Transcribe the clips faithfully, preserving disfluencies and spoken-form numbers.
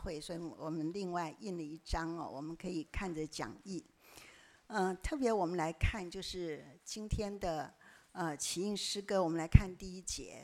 会，所以我们另外印了一张哦，我们可以看着讲义。嗯、呃，特别我们来看就是今天的呃起应诗歌，我们来看第一节。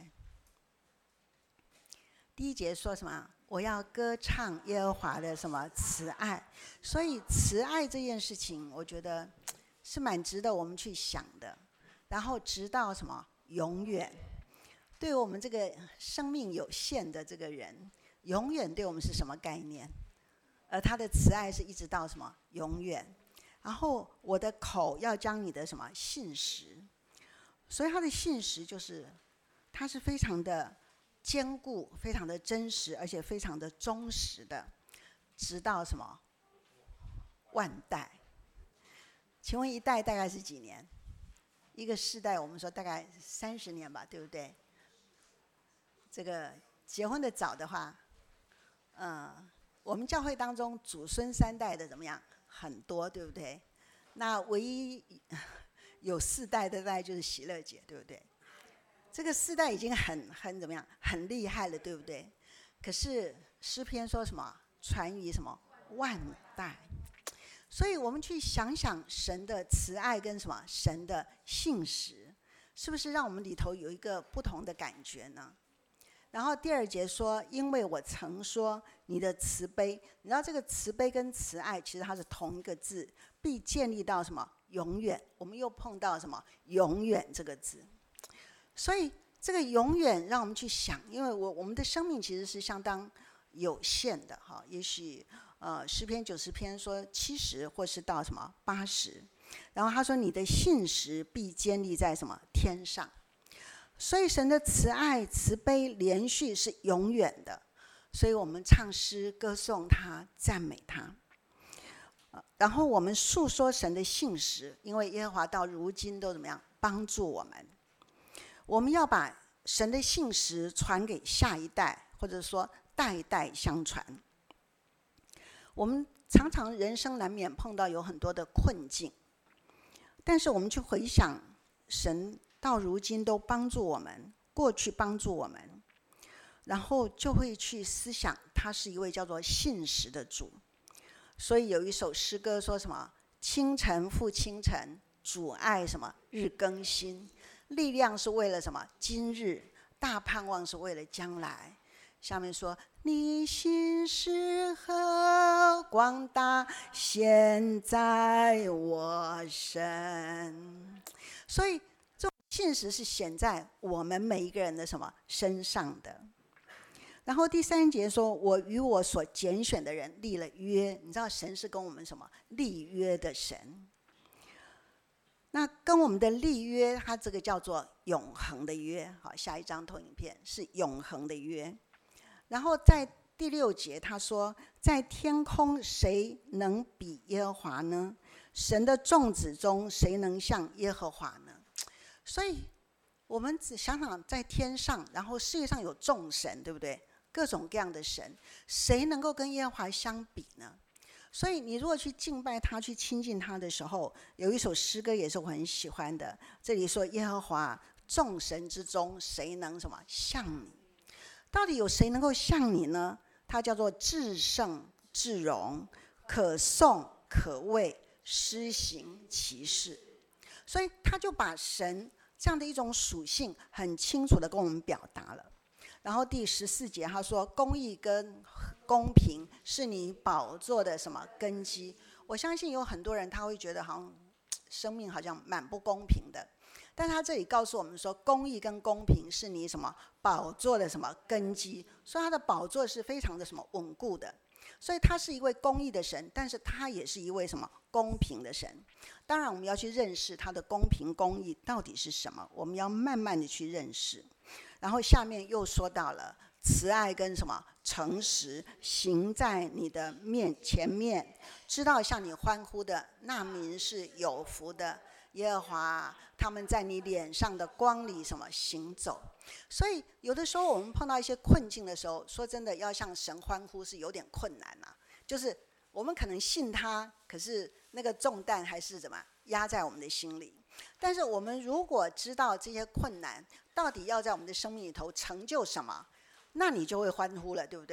第一节说什么？我要歌唱耶和华的什么慈爱。所以慈爱这件事情，我觉得是蛮值得我们去想的。然后直到什么永远，对我们这个生命有限的这个人，永远对我们是什么概念？而他的慈爱是一直到什么永远。然后我的口要将你的什么信实，所以他的信实就是他是非常的坚固，非常的真实，而且非常的忠实的，直到什么万代。请问一代大概是几年？一个世代我们说大概三十年吧，对不对？这个结婚的早的话，嗯，我们教会当中祖孙三代的怎么样？很多，对不对？那唯一有四代的大概就是喜乐姐，对不对？这个四代已经很很怎么样？很厉害了，对不对？可是诗篇说什么？传于什么万代？所以我们去想想神的慈爱跟什么神的信实，是不是让我们里头有一个不同的感觉呢？然后第二节说，因为我曾说你的慈悲，你知道这个慈悲跟慈爱其实它是同一个字，必建立到什么永远。我们又碰到什么永远这个字，所以这个永远让我们去想，因为我我们的生命其实是相当有限的哈，也许呃诗篇九十篇说七十，或是到什么八十，然后他说你的信实必坚立在什么天上。所以神的慈爱慈悲连续是永远的，所以我们唱诗歌颂他赞美他，然后我们诉说神的信实，因为耶和华到如今都怎么样帮助我们。我们要把神的信实传给下一代，或者说代代相传。我们常常人生难免碰到有很多的困境，但是我们去回想神到如今都帮助我们，过去帮助我们，然后就会去思想他是一位叫做信实的主。所以有一首诗歌说什么？清晨复清晨，主爱什么日更新，力量是为了什么今日，大盼望是为了将来。下面说你心是何广大，现在我身。所以这种信实是显在我们每一个人的什么身上的。然后第三节说，我与我所拣选的人立了约。你知道神是跟我们什么立约的神，那跟我们的立约，它这个叫做永恒的约。好，下一张投影片是永恒的约。然后在第六节他说，在天空谁能比耶和华呢？神的众子中谁能像耶和华呢？所以我们只想想在天上，然后世界上有众神，对不对？各种各样的神，谁能够跟耶和华相比呢？所以你如果去敬拜他，去亲近他的时候，有一首诗歌也是我很喜欢的，这里说耶和华众神之中谁能什么像你？到底有谁能够像你呢？他叫做至圣至荣，可颂可畏，施行其事。所以他就把神这样的一种属性很清楚的跟我们表达了。然后第十四节他说，公义跟公平是你宝座的什么根基。我相信有很多人他会觉得好像生命好像蛮不公平的，但他这里告诉我们说，公义跟公平是你什么宝座的什么根基，所以他的宝座是非常的什么稳固的。所以他是一位公义的神，但是他也是一位什么公平的神。当然我们要去认识他的公平公义到底是什么，我们要慢慢的去认识。然后下面又说到了慈爱跟什么诚实行在你的面前面，知道向你欢呼的那民是有福的，耶和华他们在你脸上的光里什么行走。所以有的时候我们碰到一些困境的时候，说真的要向神欢呼是有点困难啊，就是我们可能信他，可是那个重担还是怎么压在我们的心里。但是我们如果知道这些困难到底要在我们的生命里头成就什么，那你就会欢呼了，对不对？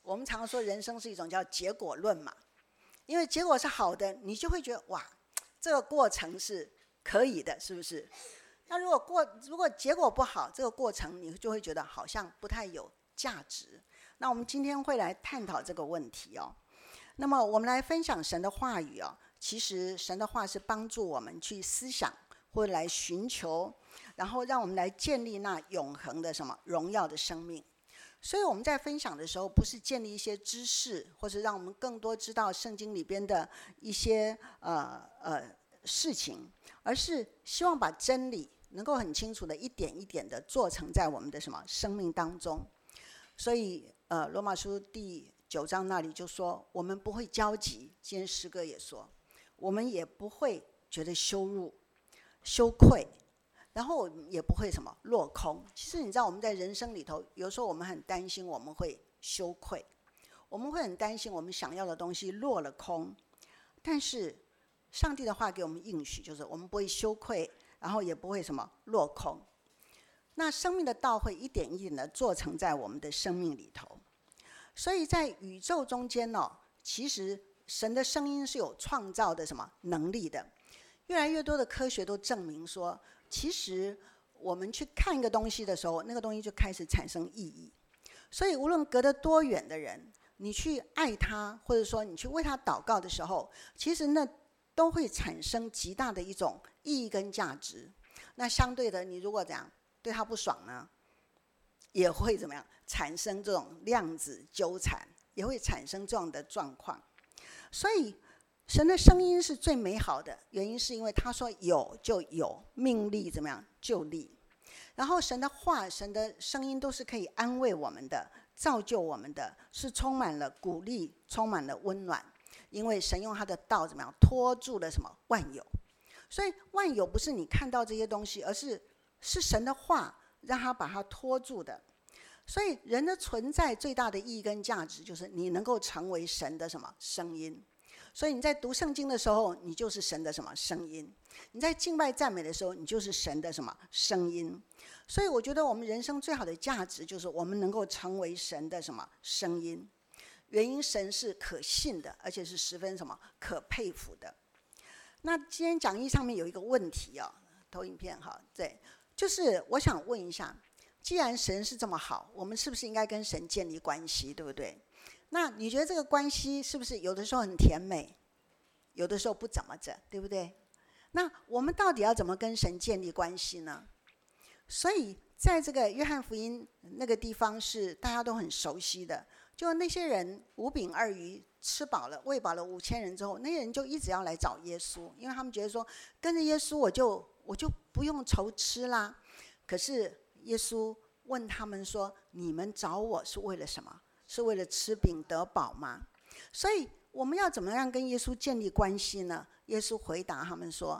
我们常说人生是一种叫结果论嘛，因为结果是好的，你就会觉得哇，这个过程是可以的，是不是？那如果过如果结果不好，这个过程你就会觉得好像不太有价值。那我们今天会来探讨这个问题哦。那么我们来分享神的话语哦。其实神的话是帮助我们去思想，或者来寻求，然后让我们来建立那永恒的什么荣耀的生命。所以我们在分享的时候，不是建立一些知识，或是让我们更多知道圣经里边的一些呃呃事情，而是希望把真理能够很清楚的一点一点的做成在我们的什么生命当中。所以呃罗马书第九章那里就说，我们不会焦急，今天诗歌也说，我们也不会觉得羞辱羞愧，然后也不会什么落空。其实你知道我们在人生里头，有时候我们很担心我们会羞愧，我们会很担心我们想要的东西落了空，但是上帝的话给我们应许，就是我们不会羞愧，然后也不会什么落空。那生命的道会一点一点的做成在我们的生命里头。所以在宇宙中间哦，其实神的声音是有创造的什么能力的。越来越多的科学都证明说，其实我们去看一个东西的时候，那个东西就开始产生意义。所以无论隔得多远的人，你去爱他，或者说你去为他祷告的时候，其实那都会产生极大的一种意义跟价值。那相对的，你如果这样对他不爽呢，也会怎么样产生这种量子纠缠，也会产生这样的状况。所以神的声音是最美好的，原因是因为他说有就有，命立怎么样就立。然后神的话，神的声音都是可以安慰我们的，造就我们的，是充满了鼓励，充满了温暖。因为神用他的道怎么样托住了什么万有。所以万有不是你看到这些东西，而是是神的话让他把它托住的。所以人的存在最大的意义跟价值，就是你能够成为神的什么声音。所以你在读圣经的时候，你就是神的什么声音；你在敬拜赞美的时候，你就是神的什么声音。所以我觉得我们人生最好的价值，就是我们能够成为神的什么声音。原因神是可信的，而且是十分什么可佩服的。那今天讲义上面有一个问题哦，投影片哈，对，就是我想问一下，既然神是这么好，我们是不是应该跟神建立关系，对不对？那你觉得这个关系是不是有的时候很甜美，有的时候不怎么着，对不对？那我们到底要怎么跟神建立关系呢？所以在这个约翰福音那个地方是大家都很熟悉的，就那些人五饼二鱼吃饱了，喂饱了五千人之后，那些人就一直要来找耶稣，因为他们觉得说跟着耶稣我就我就不用愁吃啦。可是耶稣问他们说，你们找我是为了什么？是为了吃饼得饱吗？所以我们要怎么样跟耶稣建立关系呢？耶稣回答他们说，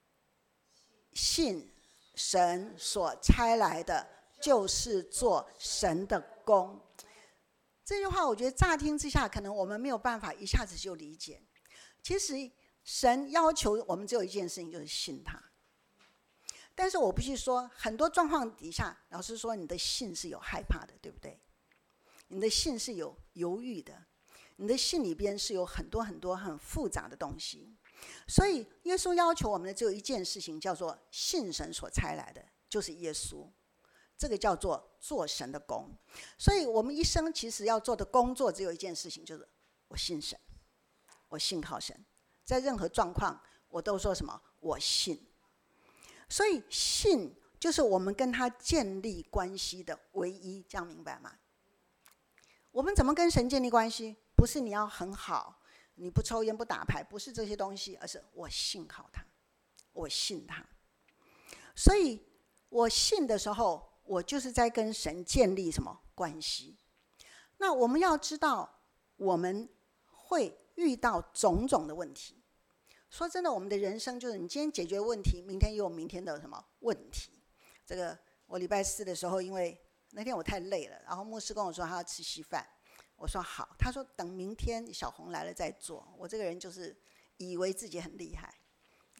信神所差来的就是做神的工。这句话我觉得乍听之下可能我们没有办法一下子就理解。其实神要求我们只有一件事情，就是信他。但是我必须说，很多状况底下，老实说你的信是有害怕的，对不对？你的信是有犹豫的，你的信里边是有很多很多很复杂的东西。所以耶稣要求我们的只有一件事情，叫做信神所差来的就是耶稣，这个叫做做神的工。所以我们一生其实要做的工作只有一件事情，就是我信神，我信靠神，在任何状况我都说什么？我信。所以信就是我们跟他建立关系的唯一，这样明白吗？我们怎么跟神建立关系？不是你要很好，你不抽烟不打牌，不是这些东西，而是我信靠他，我信他。所以我信的时候，我就是在跟神建立什么关系。那我们要知道，我们会遇到种种的问题。说真的，我们的人生就是你今天解决问题，明天又有明天的什么问题。这个我礼拜四的时候，因为那天我太累了，然后牧师跟我说他要吃稀饭，我说好，他说等明天小红来了再做。我这个人就是以为自己很厉害，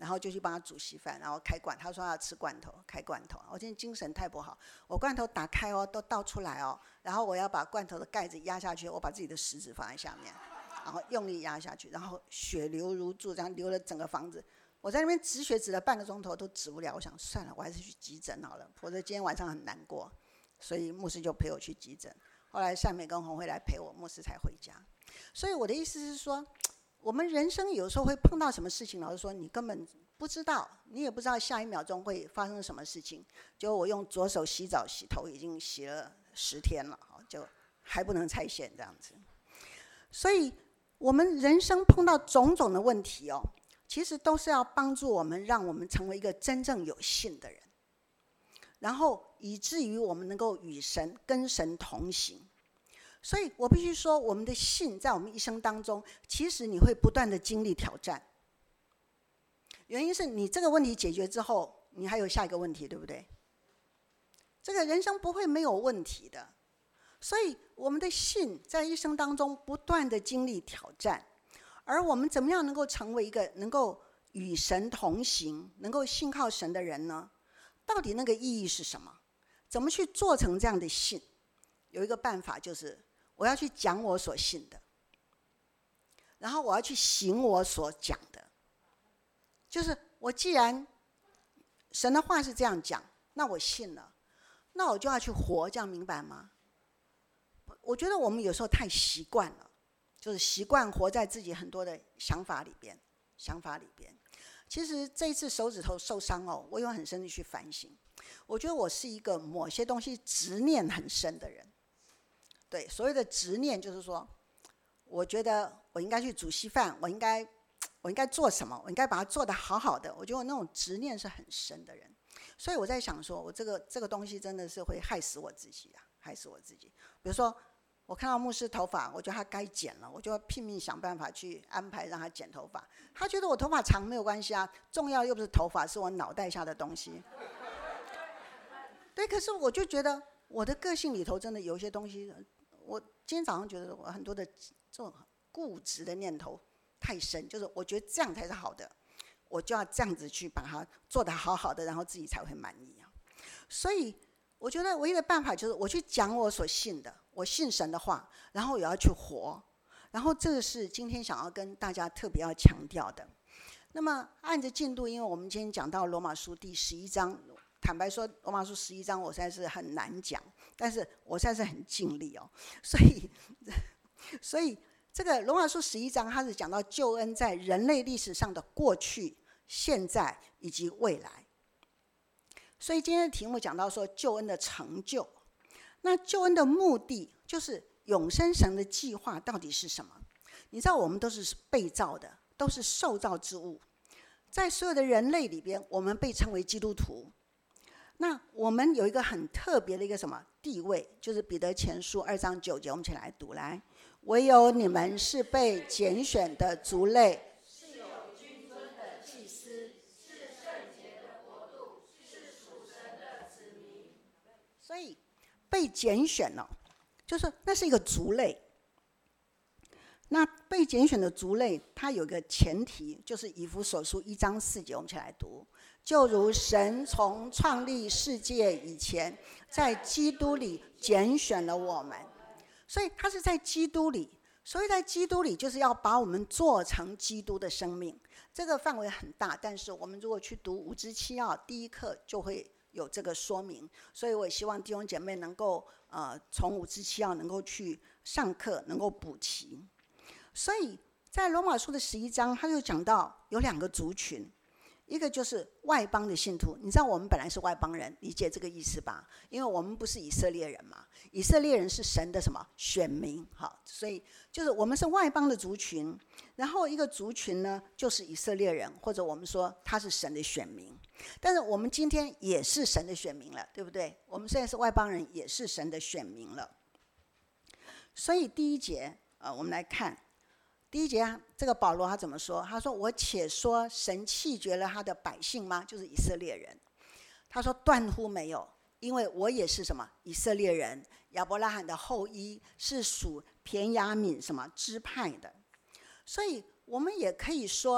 然后就去帮他煮稀饭，然后开罐，他说他要吃罐头，开罐头。我今天精神太不好，我罐头打开哦，都倒出来哦，然后我要把罐头的盖子压下去，我把自己的食指放在下面，然后用力压下去，然后血流如注，这样流了整个房子。我在那边止血止了半个钟头都止不了，我想算了，我还是去急诊好了，否则今天晚上很难过。所以牧师就陪我去急诊，后来善美跟红慧来陪我，牧师才回家。所以我的意思是说，我们人生有时候会碰到什么事情，老实说你根本不知道，你也不知道下一秒钟会发生什么事情。就我用左手洗澡洗头已经洗了十天了，就还不能拆线这样子。所以我们人生碰到种种的问题哦，其实都是要帮助我们，让我们成为一个真正有信的人，然后以至于我们能够与神跟神同行。所以我必须说，我们的信在我们一生当中，其实你会不断的经历挑战。原因是你这个问题解决之后，你还有下一个问题，对不对？这个人生不会没有问题的。所以我们的信在一生当中不断的经历挑战，而我们怎么样能够成为一个能够与神同行、能够信靠神的人呢？到底那个意义是什么？怎么去做成这样的信？有一个办法，就是我要去讲我所信的，然后我要去行我所讲的。就是我既然神的话是这样讲，那我信了，那我就要去活，这样明白吗？我觉得我们有时候太习惯了，就是习惯活在自己很多的想法里边，想法里边。其实这一次手指头受伤哦，我有很深的去反省。我觉得我是一个某些东西执念很深的人。对，所谓的执念就是说，我觉得我应该去煮稀饭，我应该我应该做什么，我应该把它做得好好的。我觉得我那种执念是很深的人，所以我在想说，我这个这个东西真的是会害死我自己啊，害死我自己。比如说，我看到牧师头发，我觉得他该剪了，我就要拼命想办法去安排让他剪头发。他觉得我头发长没有关系啊，重要又不是头发，是我脑袋下的东西。对，可是我就觉得我的个性里头真的有一些东西，我今天早上觉得我很多的这种固执的念头太深，就是我觉得这样才是好的，我就要这样子去把它做得好好的，然后自己才会满意啊。所以我觉得唯一的办法就是我去讲我所信的，我信神的话，然后我要去活。然后这个是今天想要跟大家特别要强调的。那么按着进度，因为我们今天讲到罗马书第十一章，坦白说罗马书十一章我实在是很难讲，但是我实在是很尽力哦。所以所以这个罗马书十一章它是讲到救恩在人类历史上的过去、现在以及未来。所以今天的题目讲到说救恩的成就，那救恩的目的就是永生神的计划到底是什么？你知道我们都是被造的，都是受造之物，在所有的人类里边，我们被称为基督徒。那我们有一个很特别的一个什么地位，就是彼得前书二章九节，我们一起来读来。唯有你们是被拣选的族类，是有君尊的祭司，是圣洁的国度，是属神的子民。所以被拣选了，就是那是一个族类。那被拣选的族类，它有个前提，就是以弗所书一章四节，我们一起来读。就如神从创立世界以前，在基督里拣选了我们，所以他是在基督里。所以在基督里，就是要把我们做成基督的生命。这个范围很大，但是我们如果去读五支七要第一课，就会有这个说明。所以我也希望弟兄姐妹能够呃从五支七要能够去上课，能够补齐。所以在罗马书的十一章，他就讲到有两个族群。一个就是外邦的信徒，你知道我们本来是外邦人，理解这个意思吧？因为我们不是以色列人嘛，以色列人是神的什么选民，好，所以就是我们是外邦的族群。然后一个族群呢，就是以色列人，或者我们说他是神的选民。但是我们今天也是神的选民了，对不对？我们现在是外邦人，也是神的选民了。所以第一节，呃，我们来看。第一节啊，这个保罗他怎么说？他说：“我且说神弃绝了他的百姓吗？”就是以色列人。他说：“断乎没有，因为我也是什么以色列人，亚伯拉罕的后裔，是属便雅悯什么支派的。”所以我们也可以说，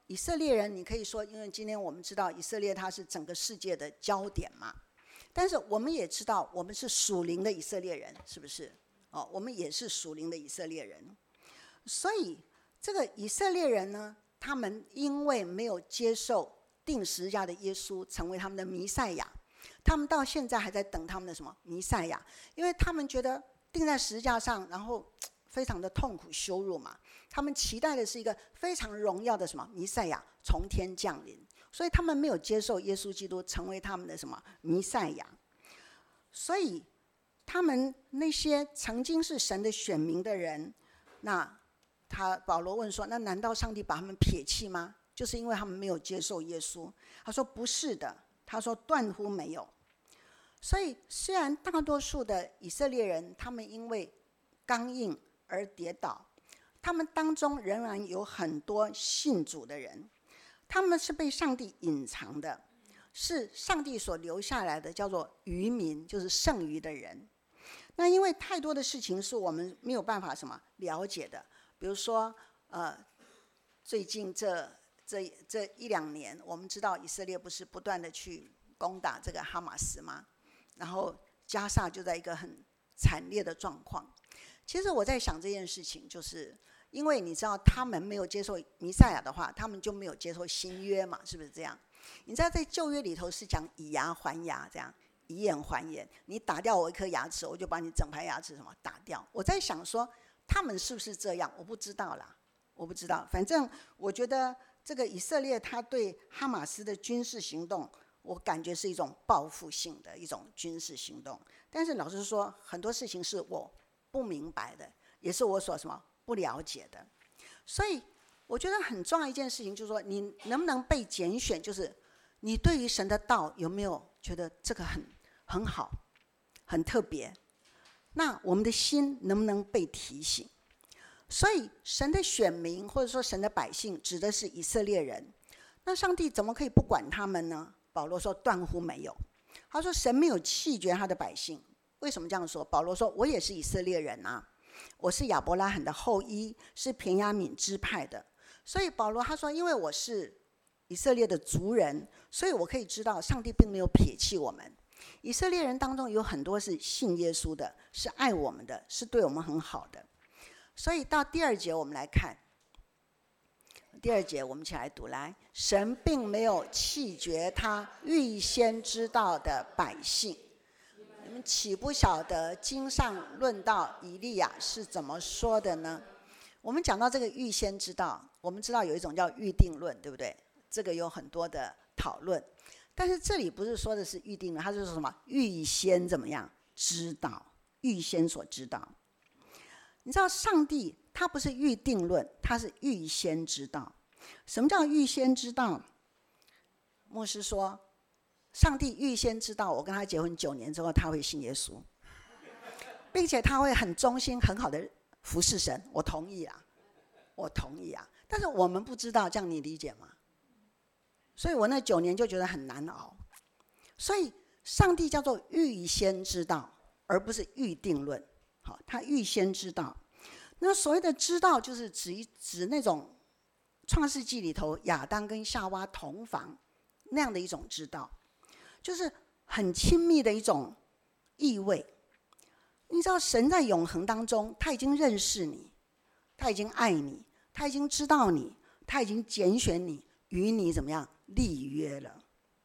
以色列人，你可以说，因为今天我们知道以色列它是整个世界的焦点嘛，但是我们也知道我们是属灵的以色列人，是不是？哦，我们也是属灵的以色列人。所以这个以色列人呢，他们因为没有接受钉十字架的耶稣成为他们的弥赛亚，他们到现在还在等他们的什么弥赛亚，因为他们觉得钉在十字架上，然后非常的痛苦羞辱嘛，他们期待的是一个非常荣耀的什么弥赛亚从天降临，所以他们没有接受耶稣基督成为他们的什么弥赛亚。所以他们那些曾经是神的选民的人，那他保罗问说，那难道上帝把他们撇弃吗？就是因为他们没有接受耶稣。他说不是的，他说断乎没有。所以虽然大多数的以色列人他们因为刚硬而跌倒，他们当中仍然有很多信主的人，他们是被上帝隐藏的，是上帝所留下来的，叫做余民，就是剩余的人。那因为太多的事情是我们没有办法什么了解的，比如说呃，最近这这这一两年，我们知道以色列不是不断的去攻打这个哈马斯吗？然后加萨就在一个很惨烈的状况。其实我在想这件事情，就是因为你知道他们没有接受弥赛亚的话，他们就没有接受新约嘛，是不是这样？你知道在旧约里头是讲以牙还牙，这样以眼还眼，你打掉我一颗牙齿，我就把你整排牙齿什么打掉。我在想说他们是不是这样，我不知道啦，我不知道。反正我觉得这个以色列他对哈马斯的军事行动，我感觉是一种报复性的一种军事行动。但是老实说，很多事情是我不明白的，也是我所什么不了解的。所以我觉得很重要一件事情就是说，你能不能被拣选，就是你对于神的道有没有觉得这个很很好很特别，那我们的心能不能被提醒？所以神的选民或者说神的百姓指的是以色列人，那上帝怎么可以不管他们呢？保罗说断乎没有。他说神没有弃绝他的百姓。为什么这样说？保罗说我也是以色列人啊，我是亚伯拉罕的后裔，是便雅悯支派的。所以保罗他说，因为我是以色列的族人，所以我可以知道上帝并没有撇弃我们。以色列人当中有很多是信耶稣的，是爱我们的，是对我们很好的。所以到第二节我们来看，第二节我们一起来读来，神并没有弃绝他预先知道的百姓。你们岂不晓得经上论到以利亚是怎么说的呢？我们讲到这个预先知道，我们知道有一种叫预定论，对不对？这个有很多的讨论，但是这里不是说的是预定论，它是说什么？预先怎么样知道？预先所知道。你知道上帝他不是预定论，他是预先知道。什么叫预先知道？牧师说上帝预先知道我跟他结婚九年之后他会信耶稣，并且他会很忠心很好的服侍神，我同意啊，我同意啊。但是我们不知道，这样你理解吗？所以我那九年就觉得很难熬。所以上帝叫做预先知道，而不是预定论。好，他预先知道。那所谓的知道，就是指指那种创世纪里头亚当跟夏娃同房那样的一种知道，就是很亲密的一种意味。你知道神在永恒当中，他已经认识你，他已经爱你，他已经知道你，他已经拣选你，与你怎么样立约了。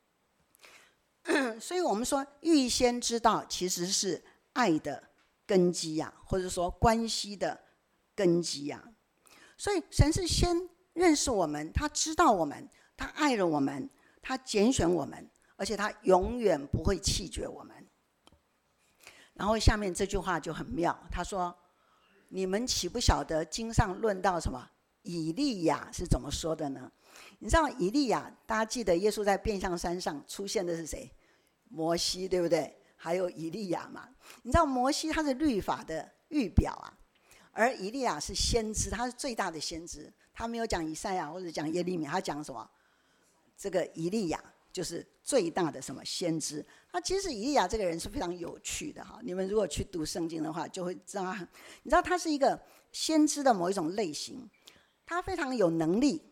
所以我们说预先知道其实是爱的根基呀、啊，或者说关系的根基呀、啊。所以神是先认识我们，他知道我们，他爱了我们，他拣选我们，而且他永远不会弃绝我们。然后下面这句话就很妙，他说你们岂不晓得经上论到什么以利亚是怎么说的呢？你知道以利亚，大家记得耶稣在变相山上出现的是谁？摩西，对不对？还有以利亚嘛。你知道摩西他是律法的预表啊，而以利亚是先知，他是最大的先知。他没有讲以赛亚或者讲耶利米，他讲什么？这个以利亚就是最大的什么先知。他其实以利亚这个人是非常有趣的哈，你们如果去读圣经的话，就会知道他，你知道他是一个先知的某一种类型，他非常有能力，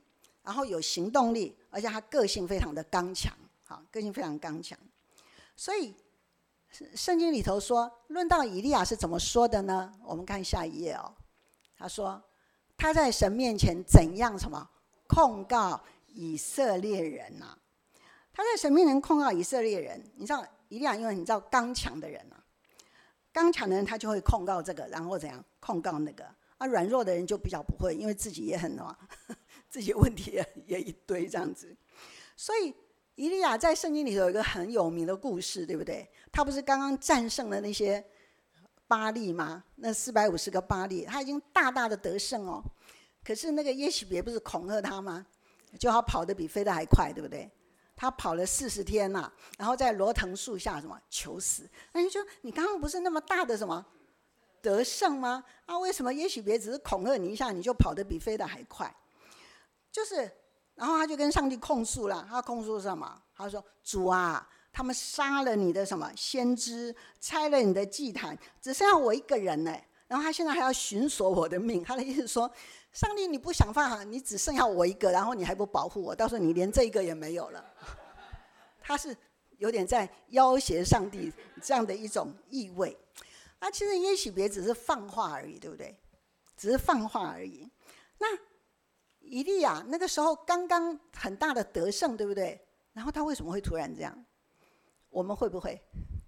然后有行动力，而且他个性非常的刚强，好，个性非常刚强。所以圣经里头说，论到以利亚是怎么说的呢？我们看下一页哦。他说他在神面前怎样什么控告以色列人啊？他在神面前控告以色列人，你知道以利亚因为你知道刚强的人啊，刚强的人他就会控告这个，然后怎样控告那个啊？软弱的人就比较不会，因为自己也很啊，自己的问题 也, 也一堆这样子。所以以利亚在圣经里头有一个很有名的故事，对不对？他不是刚刚战胜了那些巴力吗？那四百五十个巴力，他已经大大的得胜哦。可是那个耶洗别不是恐吓他吗？就他跑得比飞得还快，对不对？他跑了四十天呐、啊，然后在罗藤树下什么求死。那你说你刚刚不是那么大的什么得胜吗？啊，为什么耶洗别只是恐吓你一下，你就跑得比飞得还快？就是，然后他就跟上帝控诉了。他控诉什么？他说：“主啊，他们杀了你的什么先知，拆了你的祭坛，只剩下我一个人呢。然后他现在还要寻索我的命。”他的意思是说，上帝你不想办法，你只剩下我一个，然后你还不保护我，到时候你连这一个也没有了。他是有点在要挟上帝这样的一种意味。啊，其实耶洗别只是放话而已，对不对？只是放话而已。那以利亚那个时候刚刚很大的得胜，对不对？然后他为什么会突然这样？我们会不会？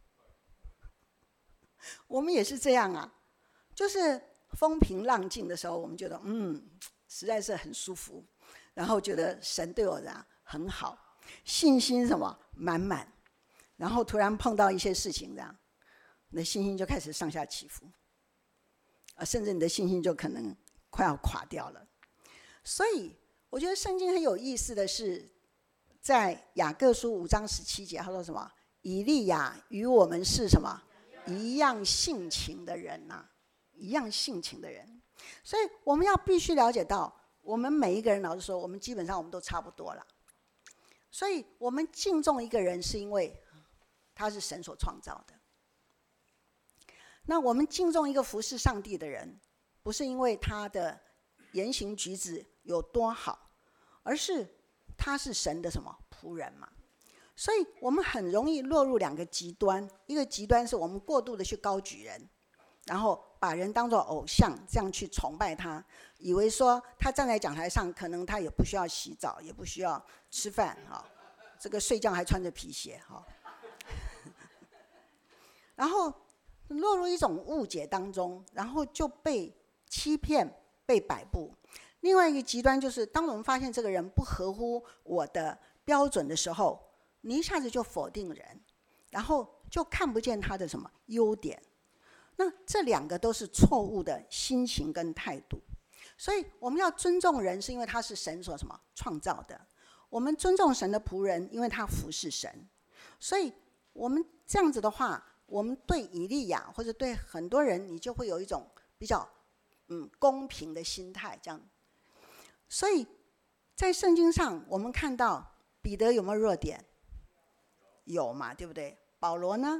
我们也是这样啊，就是风平浪静的时候，我们觉得嗯，实在是很舒服，然后觉得神对我这样很好，信心什么满满，然后突然碰到一些事情，这样你的信心就开始上下起伏，啊，甚至你的信心就可能快要垮掉了。所以我觉得圣经很有意思的是，在雅各书五章十七节，他说什么？以利亚与我们是什么一样性情的人呐、啊，一样性情的人。所以我们要必须了解到，我们每一个人，老实说，我们基本上我们都差不多了。所以我们敬重一个人，是因为他是神所创造的。那我们敬重一个服侍上帝的人，不是因为他的言行举止有多好，而是他是神的什么仆人嘛。所以我们很容易落入两个极端，一个极端是我们过度的去高举人，然后把人当作偶像，这样去崇拜他，以为说他站在讲台上，可能他也不需要洗澡，也不需要吃饭，这个睡觉还穿着皮鞋，然后落入一种误解当中，然后就被欺骗，被摆布。另外一个极端就是，当我们发现这个人不合乎我的标准的时候，你一下子就否定人，然后就看不见他的什么优点。那这两个都是错误的心情跟态度。所以我们要尊重人，是因为他是神所什么创造的。我们尊重神的仆人，因为他服侍神。所以我们这样子的话，我们对以利亚或者对很多人，你就会有一种比较嗯公平的心态，这样。所以在圣经上，我们看到彼得有没有弱点？有嘛，对不对？保罗呢？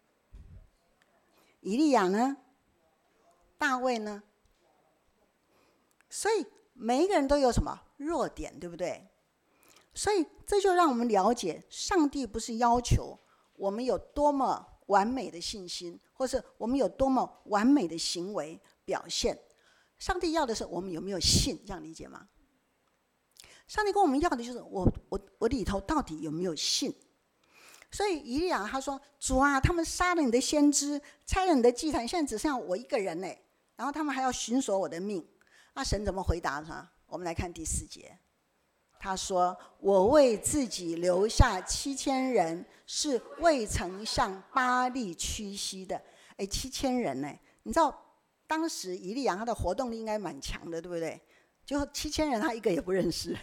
以利亚呢？大卫呢？所以每一个人都有什么弱点，对不对？所以这就让我们了解，上帝不是要求我们有多么完美的信心，或是我们有多么完美的行为表现。上帝要的是我们有没有信，这样理解吗？上帝跟我们要的就是我我我里头到底有没有信。所以以利亚他说：“主啊，他们杀了你的先知，拆了你的祭坛，现在只剩下我一个人呢。然后他们还要寻索我的命。”那神怎么回答他？我们来看第四节。他说：“我为自己留下七千人，是未曾向巴力屈膝的。”哎，七千人呢？你知道当时以利亚他的活动力应该蛮强的，对不对？就七千人，他一个也不认识，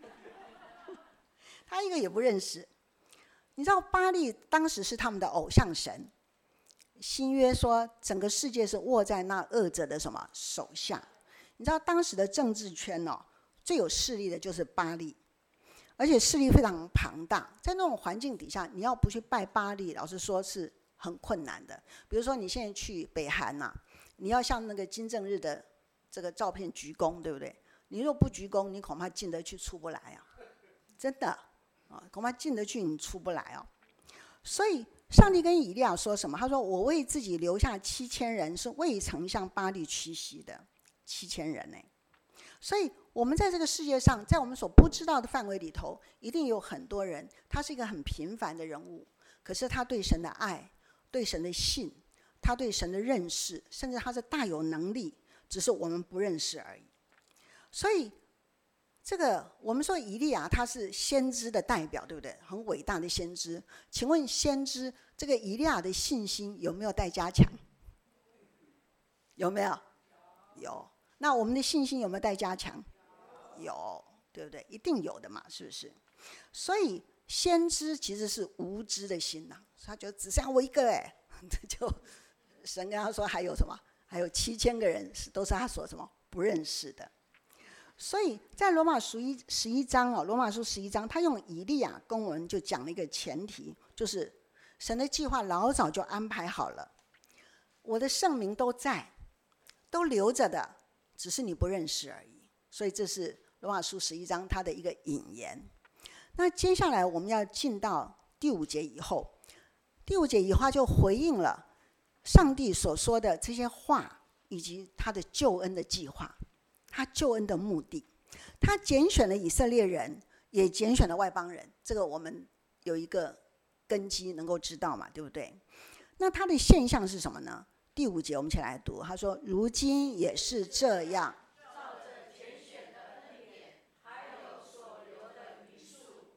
他一个也不认识。你知道巴力当时是他们的偶像神，新约说整个世界是握在那恶者的什么手下。你知道当时的政治圈哦，最有势力的就是巴力，而且势力非常庞大。在那种环境底下，你要不去拜巴力，老实说是很困难的。比如说你现在去北韩呐、啊，你要向那个金正日的这个照片鞠躬，对不对？ 你若不鞠躬，你恐怕进得去出不来啊，真的啊，恐怕进得去你出不来啊。所以上帝跟以利亚说什么？他说：“我为自己留下七千人，是未曾向巴力屈膝的七千人呢。”所以，我们在这个世界上，在我们所不知道的范围里头，一定有很多人，他是一个很平凡的人物，可是他对神的爱、对神的信、他对神的认识，甚至他是大有能力，只是我们不认识而已。所以，这个我们说以利亚他是先知的代表，对不对？很伟大的先知。请问先知这个以利亚的信心有没有待加强？有没有？有。那我们的信心有没有待加强？有，对不对？一定有的嘛，是不是？所以先知其实是无知的心呐、啊，他觉得只剩下我一个哎，就神跟他说还有什么？还有七千个人是都是他所什么不认识的。所以在罗马书一十一章哦，罗马书十一章，他用以利亚公文就讲了一个前提，就是神的计划老早就安排好了，我的圣名都在，都留着的，只是你不认识而已。所以这是罗马书十一章它的一个引言。那接下来我们要进到第五节以后，第五节以后就回应了上帝所说的这些话，以及他的救恩的计划。他救恩的目的，他拣选了以色列人，也拣选了外邦人，这个我们有一个根基能够知道嘛，对不对？那他的现象是什么呢？第五节我们一起来读，他说：“如今也是这样， 照着拣选的恩典，还有所留的余数。”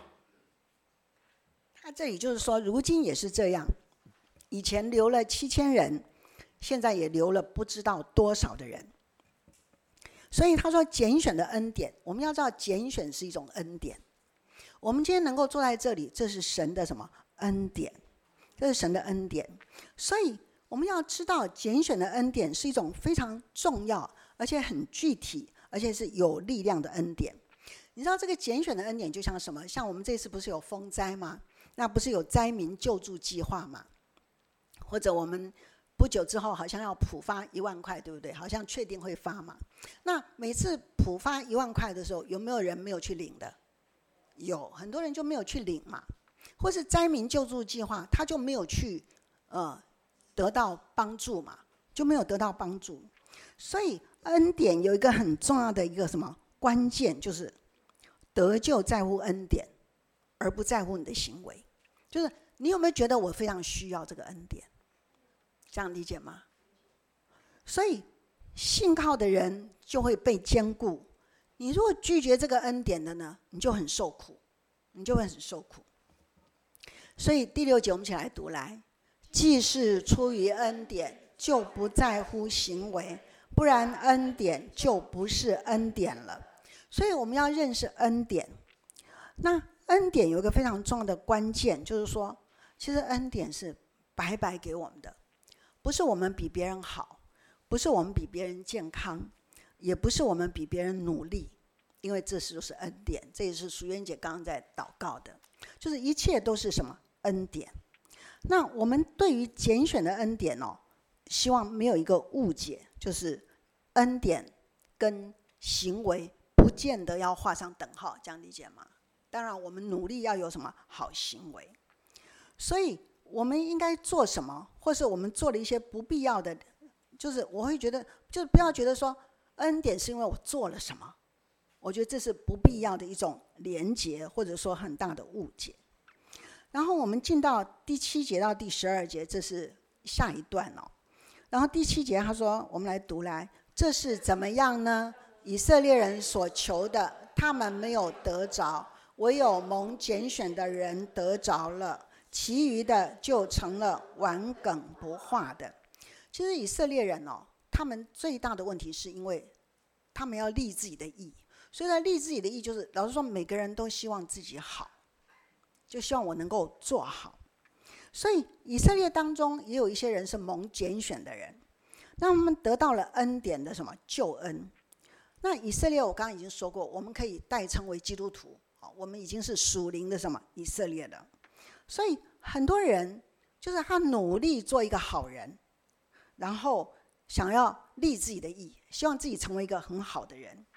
他这里就是说，如今也是这样，以前留了七千人，现在也留了不知道多少的人。所以他说拣选的恩典，我们要知道拣选是一种恩典。我们今天能够坐在这里，这是神的什么恩典？这是神的恩典。所以我们要知道拣选的恩典是一种非常重要，而且很具体，而且是有力量的恩典。你知道这个拣选的恩典就像什么？像我们这次不是有风灾吗？那不是有灾民救助计划吗？或者我们不久之后好像要普发一万块，对不对？好像确定会发嘛。那每次普发一万块的时候，有没有人没有去领的？有，很多人就没有去领嘛。或是灾民救助计划，他就没有去呃得到帮助嘛，就没有得到帮助。所以恩典有一个很重要的一个什么关键，就是得救在乎恩典，而不在乎你的行为。就是你有没有觉得我非常需要这个恩典？这样理解吗？所以信靠的人就会被坚固。你如果拒绝这个恩典的呢，你就很受苦，你就会很受苦。所以第六节我们一起来读来，既是出于恩典，就不在乎行为，不然恩典就不是恩典了。所以我们要认识恩典。那恩典有一个非常重要的关键，就是说，其实恩典是白白给我们的。不是我们比别人好，不是我们比别人健康，也不是我们比别人努力，因为这就是恩典。这也是淑媛姐刚刚在祷告的，就是一切都是什么恩典。那我们对于拣选的恩典哦，希望没有一个误解，就是恩典跟行为不见得要画上等号，这样理解吗？当然，我们努力要有什么好行为，所以我们应该做什么，或是我们做了一些不必要的，就是我会觉得，就是不要觉得说恩典是因为我做了什么，我觉得这是不必要的一种连结，或者说很大的误解。然后我们进到第七节到第十二节，这是下一段哦。然后第七节他说，我们来读来，这是怎么样呢？以色列人所求的，他们没有得着，唯有蒙拣选的人得着了。其余的就成了顽梗不化的。其实以色列人哦，他们最大的问题是因为他们要立自己的义，所以在立自己的义，就是老实说，每个人都希望自己好，就希望我能够做好。所以以色列当中也有一些人是蒙拣选的人，那他们得到了恩典的什么救恩。那以色列我刚刚已经说过，我们可以代称为基督徒，我们已经是属灵的什么以色列了。所以很多人就是他努力做一个好人，然后想要立自己的义，希望自己成为一个很好的人。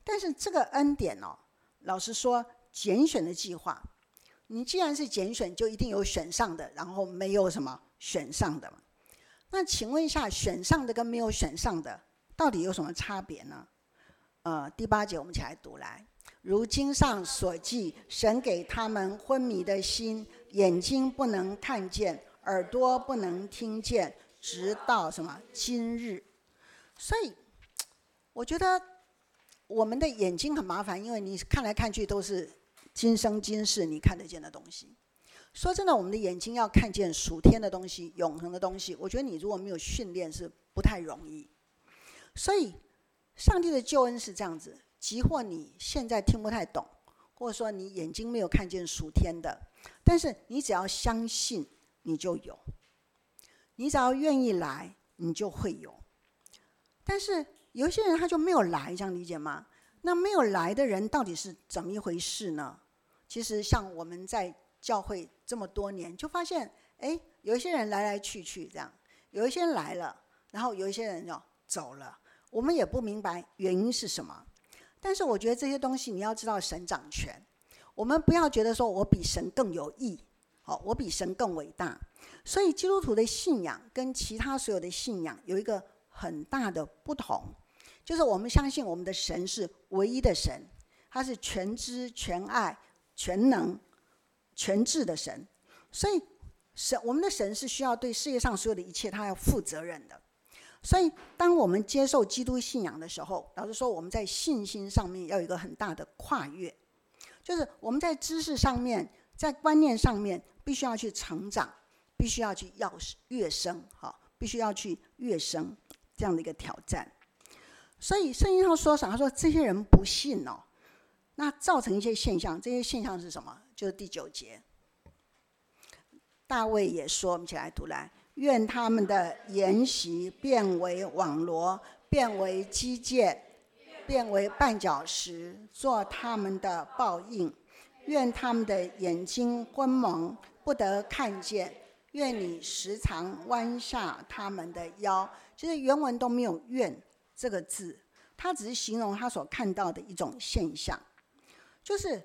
但是这个恩典哦，老实说，拣选的计划，你既然是拣选，就一定有选上的，然后没有什么选上的嘛。那请问一下，选上的跟没有选上的到底有什么差别呢？呃，第八节我们一起来读来。如经上所记，神给他们昏迷的心，眼睛不能看见，耳朵不能听见，直到什么今日。所以我觉得我们的眼睛很麻烦，因为你看来看去都是今生今世你看得见的东西。说真的，我们的眼睛要看见属天的东西、永恒的东西，我觉得你如果没有训练是不太容易。所以上帝的救恩是这样子，即或你现在听不太懂，或者说你眼睛没有看见属天的，但是你只要相信，你就有；你只要愿意来，你就会有。但是有一些人他就没有来，这样理解吗？那没有来的人到底是怎么一回事呢？其实像我们在教会这么多年，就发现，哎，有一些人来来去去这样，有一些人来了，然后有一些人就走了，我们也不明白原因是什么。但是我觉得这些东西你要知道神掌权，我们不要觉得说我比神更有义，好，我比神更伟大。所以基督徒的信仰跟其他所有的信仰有一个很大的不同，就是我们相信我们的神是唯一的神，他是全知全爱全能全智的神，所以神我们的神是需要对世界上所有的一切他要负责任的。所以当我们接受基督信仰的时候，老实说我们在信心上面要有一个很大的跨越，就是我们在知识上面在观念上面必须要去成长，必须要去要跃升，必须要去跃升这样的一个挑战。所以圣经上说啥？他说这些人不信哦，那造成一些现象，这些现象是什么？就是第九节，大卫也说，我们一起来读来，愿他们的筵席变为网罗，变为机械，变为绊脚石，做他们的报应。愿他们的眼睛昏蒙，不得看见，愿你时常弯下他们的腰。其实原文都没有愿这个字，它只是形容他所看到的一种现象，就是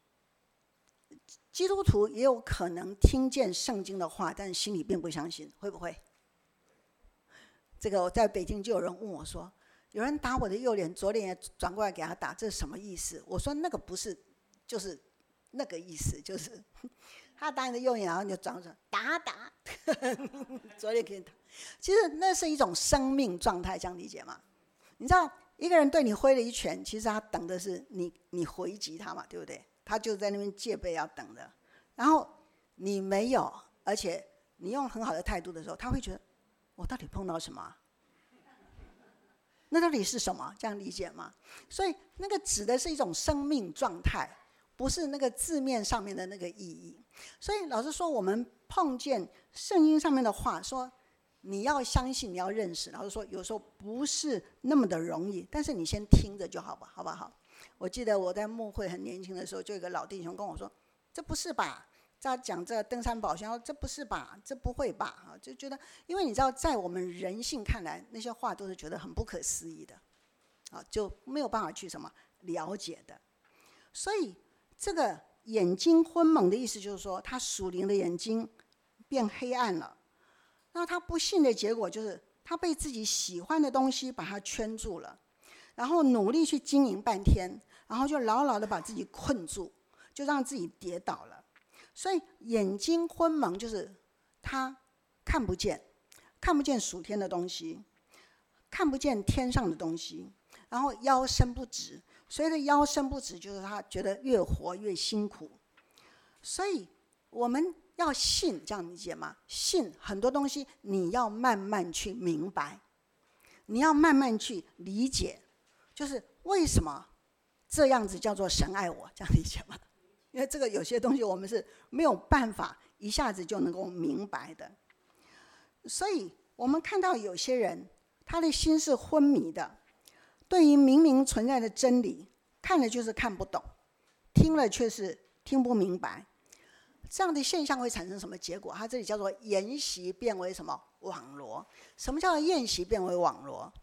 基督徒也有可能听见圣经的话，但是心里并不相信，会不会？这个我在北京就有人问我说，有人打我的右脸，左脸也转过来给他打，这是什么意思？我说那个不是，就是那个意思，就是他打你的右脸，然后你就转过来打打，左脸给你打。其实那是一种生命状态，这样理解吗？你知道一个人对你挥了一拳，其实他等的是你你回击他嘛，对不对？他就在那边戒备要等的，然后你没有，而且你用很好的态度的时候，他会觉得我到底碰到什么？那到底是什么？这样理解吗？所以那个指的是一种生命状态，不是那个字面上面的那个意义。所以老实说，我们碰见圣经上面的话，说你要相信，你要认识，老实说有时候不是那么的容易，但是你先听着就好吧，好不好？我记得我在牧会很年轻的时候，就有一个老弟兄跟我说，这不是吧，在讲这个登山宝训，这不是吧，这不会吧，就觉得，因为你知道在我们人性看来，那些话都是觉得很不可思议的，就没有办法去什么了解的。所以这个眼睛昏蒙的意思就是说，他属灵的眼睛变黑暗了。那他不信的结果就是他被自己喜欢的东西把他圈住了，然后努力去经营半天，然后就牢牢的把自己困住，就让自己跌倒了。所以眼睛昏蒙就是他看不见，看不见属天的东西，看不见天上的东西，然后腰伸不直。所以的腰伸不直就是他觉得越活越辛苦。所以我们要信，这样理解吗？信很多东西你要慢慢去明白，你要慢慢去理解，就是为什么这样子叫做神爱我，这样理解吗？因为这个有些东西我们是没有办法一下子就能够明白的。所以我们看到有些人他的心是昏迷的，对于明明存在的真理看了就是看不懂，听了却是听不明白。这样的现象会产生什么结果？它这里叫做筵席变为什么网罗。什么叫做宴席变为网罗？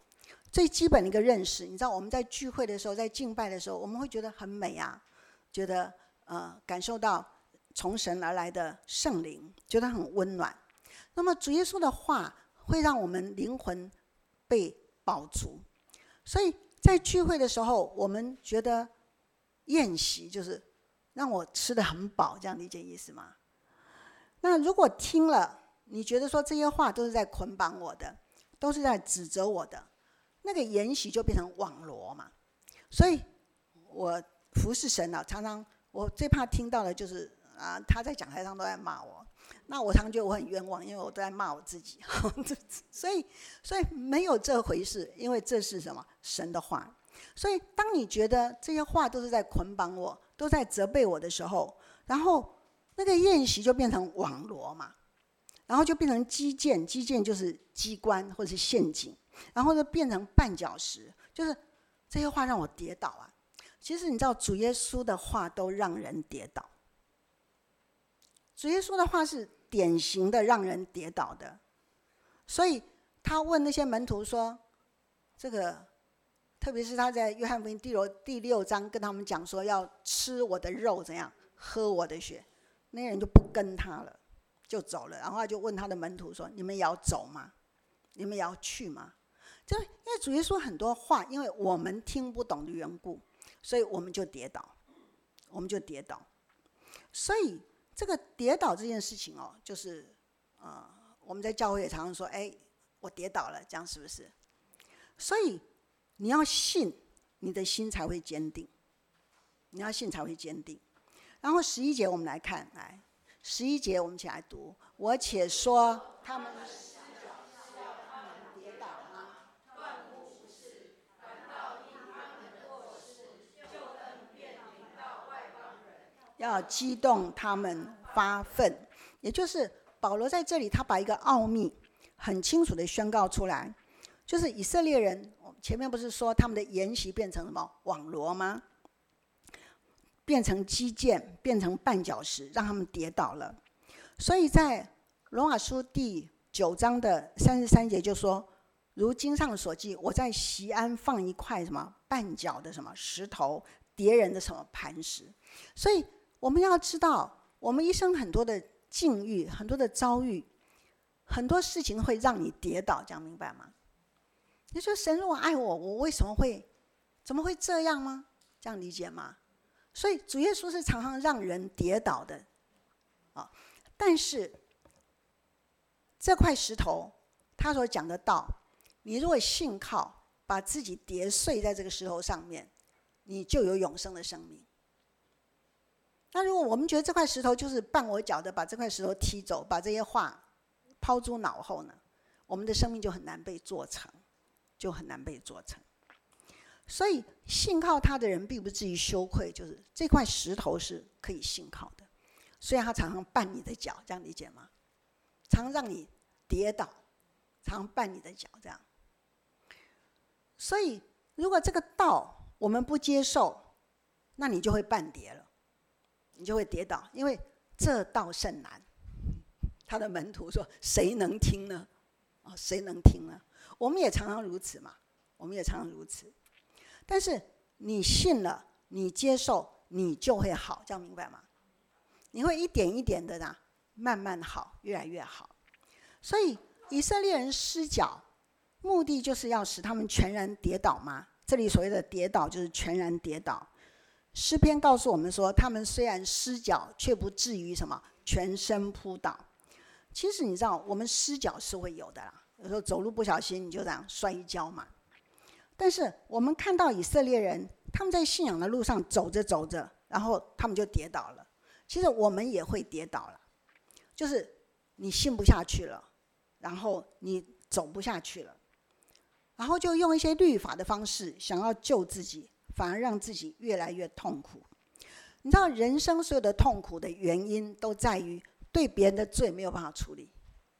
最基本的一个认识。你知道我们在聚会的时候，在敬拜的时候，我们会觉得很美啊，觉得呃感受到从神而来的圣灵，觉得很温暖。那么主耶稣的话会让我们灵魂被饱足，所以在聚会的时候，我们觉得宴席就是让我吃得很饱，这样理解意思吗？那如果听了，你觉得说这些话都是在捆绑我的，都是在指责我的，那个筵席就变成网罗嘛。所以我服侍神啊，常常我最怕听到的就是啊，他在讲台上都在骂我，那我常常觉得我很冤枉，因为我都在骂我自己。所以，所以没有这回事，因为这是什么？神的话。所以，当你觉得这些话都是在捆绑我，都在责备我的时候，然后那个宴席就变成网罗嘛，然后就变成机剑，机剑就是机关或者是陷阱，然后就变成绊脚石，就是这些话让我跌倒啊。其实你知道，主耶稣的话都让人跌倒，主耶稣的话是典型的让人跌倒的。所以他问那些门徒说，这个特别是他在约翰福音第六第六章跟他们讲说，要吃我的肉，怎样喝我的血，那些人就不跟他了，就走了。然后他就问他的门徒说，你们也要走吗？你们也要去吗？就因为主耶稣很多话，因为我们听不懂的缘故，所以我们就跌倒，我们就跌倒。所以这个跌倒这件事情哦，就是呃，我们在教会也常常说，哎，我跌倒了，这样是不是？所以你要信，你的心才会坚定，你要信才会坚定。然后十一节我们来看，来十一节我们一起来读。我且说他们失脚是要他们跌倒吗？ 断乎不是，反倒因他们的过失，救恩便临到外邦人， 要激动他们发愤。也就是保罗在这里他把一个奥秘很清楚的宣告出来，就是以色列人前面不是说他们的筵席变成什么网罗吗？变成机剑，变成绊脚石，让他们跌倒了。所以在罗马书第九章的三十三节就说，如经上所记，我在锡安放一块什么绊脚的什么石头，跌人的什么磐石。所以我们要知道，我们一生很多的境遇，很多的遭遇，很多事情会让你跌倒，这样明白吗？你说神如果爱我，我为什么会怎么会这样吗？这样理解吗？所以主耶稣是常常让人跌倒的啊。但是这块石头他所讲的道，你如果信靠，把自己跌碎在这个石头上面，你就有永生的生命。那如果我们觉得这块石头就是绊我脚的，把这块石头踢走，把这些话抛诸脑后呢，我们的生命就很难被做成，就很难被做成。所以信靠他的人并不至于羞愧，就是这块石头是可以信靠的，虽然他常常绊你的脚，这样理解吗？常常让你跌倒，常常绊你的脚，这样。所以如果这个道我们不接受，那你就会绊跌了，你就会跌倒，因为这道甚难。他的门徒说，谁能听呢？哦，谁能听呢？我们也常常如此嘛，我们也常常如此。但是你信了，你接受，你就会好，这样明白吗？你会一点一点的呢，慢慢好，越来越好。所以以色列人失脚，目的就是要使他们全然跌倒吗？这里所谓的跌倒，就是全然跌倒。诗篇告诉我们说，他们虽然失脚，却不至于什么全身扑倒。其实你知道，我们失脚是会有的啦，有时候走路不小心你就这样摔一跤嘛。但是我们看到以色列人，他们在信仰的路上走着走着，然后他们就跌倒了。其实我们也会跌倒了，就是你信不下去了，然后你走不下去了，然后就用一些律法的方式想要救自己，反而让自己越来越痛苦。你知道人生所有的痛苦的原因都在于对别人的罪没有办法处理，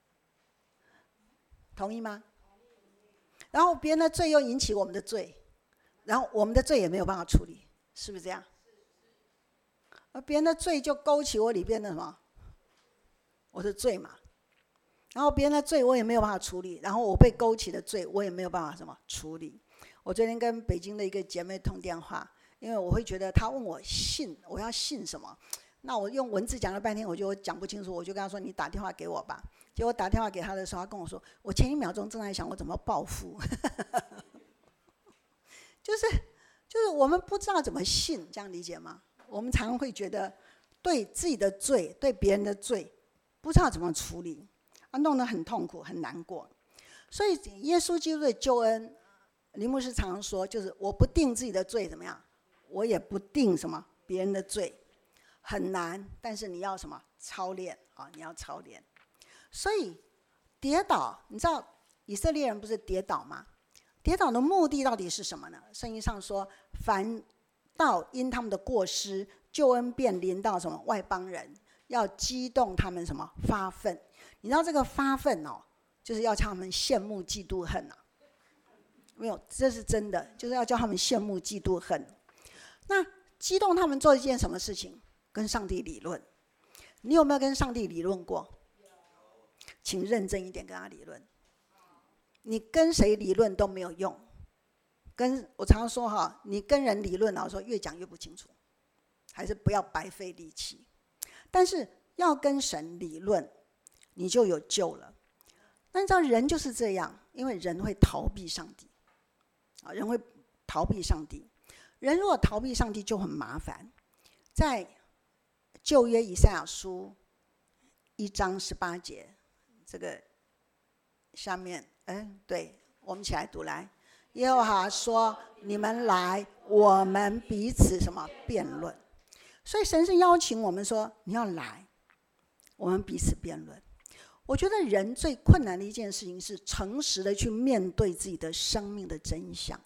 同意吗？然后别人的罪又引起我们的罪，然后我们的罪也没有办法处理，是不是这样？而别人的罪就勾起我里边的什么？我的罪嘛。 然后别人的罪我也没有办法处理，然后我被勾起的罪我也没有办法什么处理。我昨天跟北京的一个姐妹通电话，因为我会觉得她问我信我要信什么，那我用文字讲了半天，我就讲不清楚，我就跟她说你打电话给我吧。结果打电话给她的时候，她跟我说我前一秒钟正在想我怎么报复就是就是我们不知道怎么信，这样理解吗？我们常常会觉得对自己的罪对别人的罪不知道怎么处理，啊，弄得很痛苦很难过。所以耶稣基督的救恩，林牧师常常说，就是我不定自己的罪怎么样，我也不定什么别人的罪，很难，但是你要什么操练啊？你要操练。所以跌倒，你知道以色列人不是跌倒吗？跌倒的目的到底是什么呢？圣经上说，凡到因他们的过失，救恩便临到什么外邦人，要激动他们什么发愤。你知道这个发愤哦，就是要叫他们羡慕嫉妒恨啊。没有，这是真的，就是要叫他们羡慕嫉妒恨。那激动他们做一件什么事情？跟上帝理论。你有没有跟上帝理论过？请认真一点跟他理论。你跟谁理论都没有用。跟我常常说哈，你跟人理论，我说越讲越不清楚，还是不要白费力气。但是要跟神理论，你就有救了。但你知道人就是这样，因为人会逃避上帝，啊，人会逃避上帝。人如果逃避上帝就很麻烦。在旧约以赛亚书一章十八节，这个下面，哎，对，我们一起来读来。耶和华说：“你们来，我们彼此什么辩论。”所以神是邀请我们说：“你要来，我们彼此辩论。”我觉得人最困难的一件事情是诚实的去面对自己的生命的真相，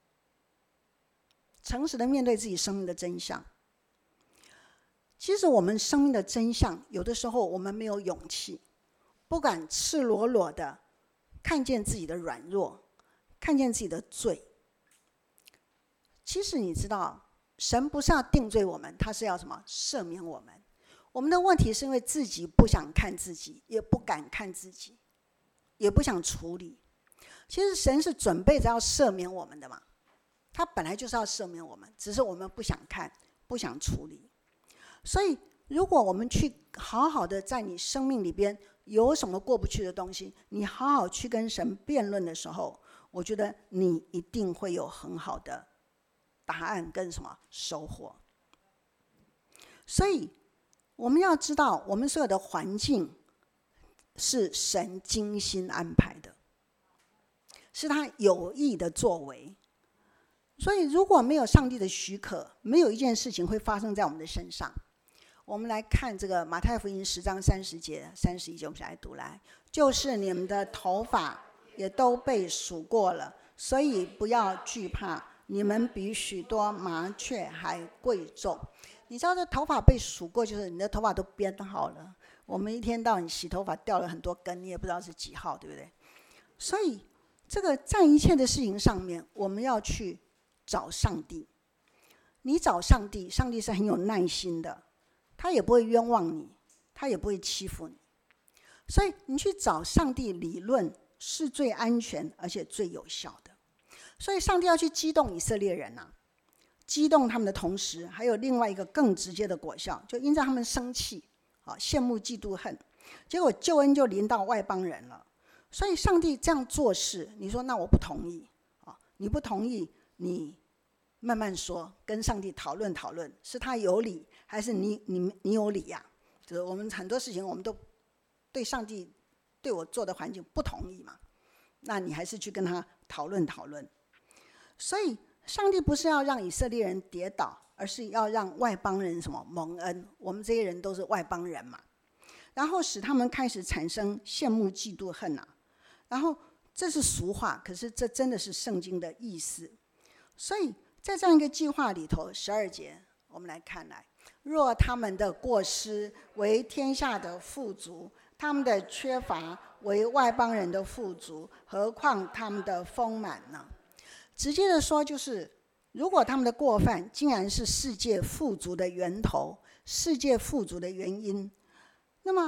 诚实的面对自己生命的真相。其实我们生命的真相，有的时候我们没有勇气，不敢赤裸裸的看见自己的软弱，看见自己的罪。其实你知道，神不是要定罪我们，他是要什么？赦免我们。我们的问题是因为自己不想看自己，也不敢看自己，也不想处理。其实神是准备着要赦免我们的嘛，他本来就是要赦免我们，只是我们不想看，不想处理。所以如果我们去好好的在你生命里边有什么过不去的东西，你好好去跟神辩论的时候，我觉得你一定会有很好的答案跟什么收获。所以我们要知道，我们所有的环境是神精心安排的，是他有意的作为。所以如果没有上帝的许可，没有一件事情会发生在我们的身上。我们来看这个马太福音十章三十节、三十一节，我们来读来。就是你们的头发也都被数过了，所以不要惧怕，你们比许多麻雀还贵重。你知道这头发被数过，就是你的头发都编好了。我们一天到晚洗头发掉了很多根，你也不知道是几号，对不对？所以这个在一切的事情上面，我们要去找上帝。你找上帝，上帝是很有耐心的，他也不会冤枉你，他也不会欺负你。所以你去找上帝理论是最安全而且最有效的。所以上帝要去激动以色列人啊，激动他们的同时，还有另外一个更直接的果效，就因着他们生气，啊，羡慕嫉妒恨，结果救恩就临到外邦人了。所以上帝这样做事，你说那我不同意，啊，你不同意，你慢慢说，跟上帝讨论讨论，是他有理还是你你你有理呀、啊？就是我们很多事情我们都对上帝对我做的环境不同意嘛，那你还是去跟他讨论讨论。所以上帝不是要让以色列人跌倒，而是要让外邦人什么蒙恩。我们这些人都是外邦人嘛，然后使他们开始产生羡慕嫉妒恨啊。然后这是俗话，可是这真的是圣经的意思。所以在这样一个计划里头，十二节我们来看来，若他们的过失为天下的富足，他们的缺乏为外邦人的富足，何况他们的丰满呢？直接的说，就是如果他们的过犯竟然是世界富足的源头，世界富足的原因，那么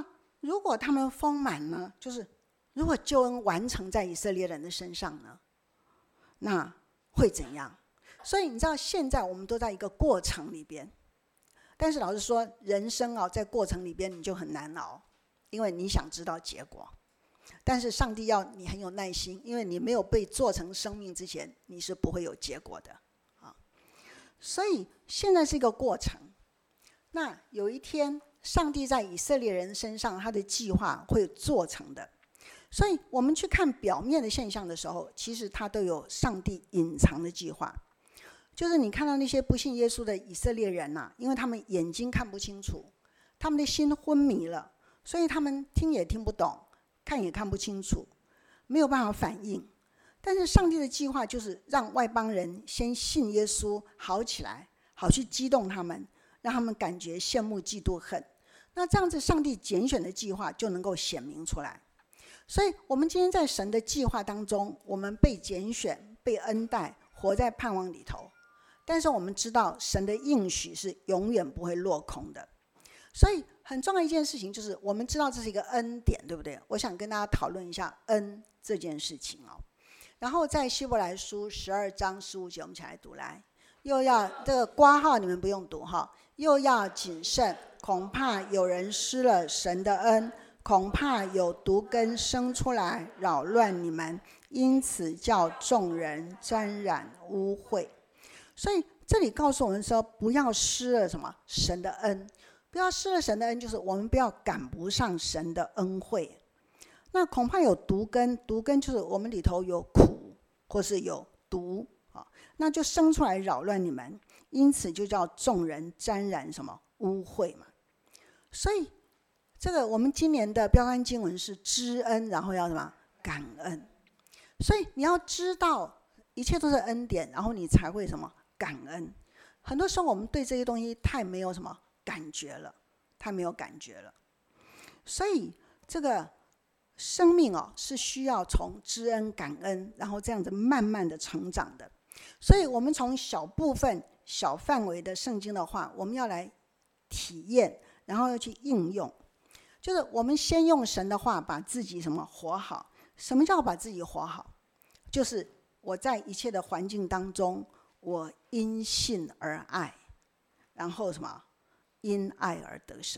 如果他们丰满呢，就是如果救恩完成在以色列人的身上呢，那会怎样？所以你知道现在我们都在一个过程里边，但是老实说人生啊，在过程里边你就很难熬，因为你想知道结果，但是上帝要你很有耐心，因为你没有被做成生命之前，你是不会有结果的啊。所以现在是一个过程，那有一天上帝在以色列人身上他的计划会做成的。所以我们去看表面的现象的时候，其实他都有上帝隐藏的计划。就是你看到那些不信耶稣的以色列人啊，因为他们眼睛看不清楚，他们的心昏迷了，所以他们听也听不懂，看也看不清楚，没有办法反应。但是上帝的计划就是让外邦人先信耶稣好起来，好去激动他们，让他们感觉羡慕嫉妒恨。那这样子上帝拣选的计划就能够显明出来。所以我们今天在神的计划当中，我们被拣选，被恩待，活在盼望里头。但是我们知道神的应许是永远不会落空的。所以很重要一件事情就是我们知道这是一个恩典，对不对？我想跟大家讨论一下恩这件事情哦。然后在希伯来书十二章十五节，我们一起来读来。又要这个括号你们不用读哈，又要谨慎，恐怕有人失了神的恩，恐怕有毒根生出来扰乱你们，因此叫众人沾染污秽。所以这里告诉我们说，不要失了什么神的恩，不要失了神的恩，就是我们不要赶不上神的恩惠。那恐怕有毒根，毒根就是我们里头有苦或是有毒，那就生出来扰乱你们，因此就叫众人沾染什么污秽嘛。所以这个我们今年的标杆经文是知恩，然后要什么感恩。所以你要知道一切都是恩典，然后你才会什么感恩。很多时候我们对这些东西太没有什么感觉了，太没有感觉了。所以这个生命哦，是需要从知恩感恩，然后这样子慢慢的成长的。所以我们从小部分小范围的圣经的话，我们要来体验，然后要去应用。就是我们先用神的话把自己什么活好。什么叫把自己活好？就是我在一切的环境当中，我因信而爱，然后什么因爱而得胜。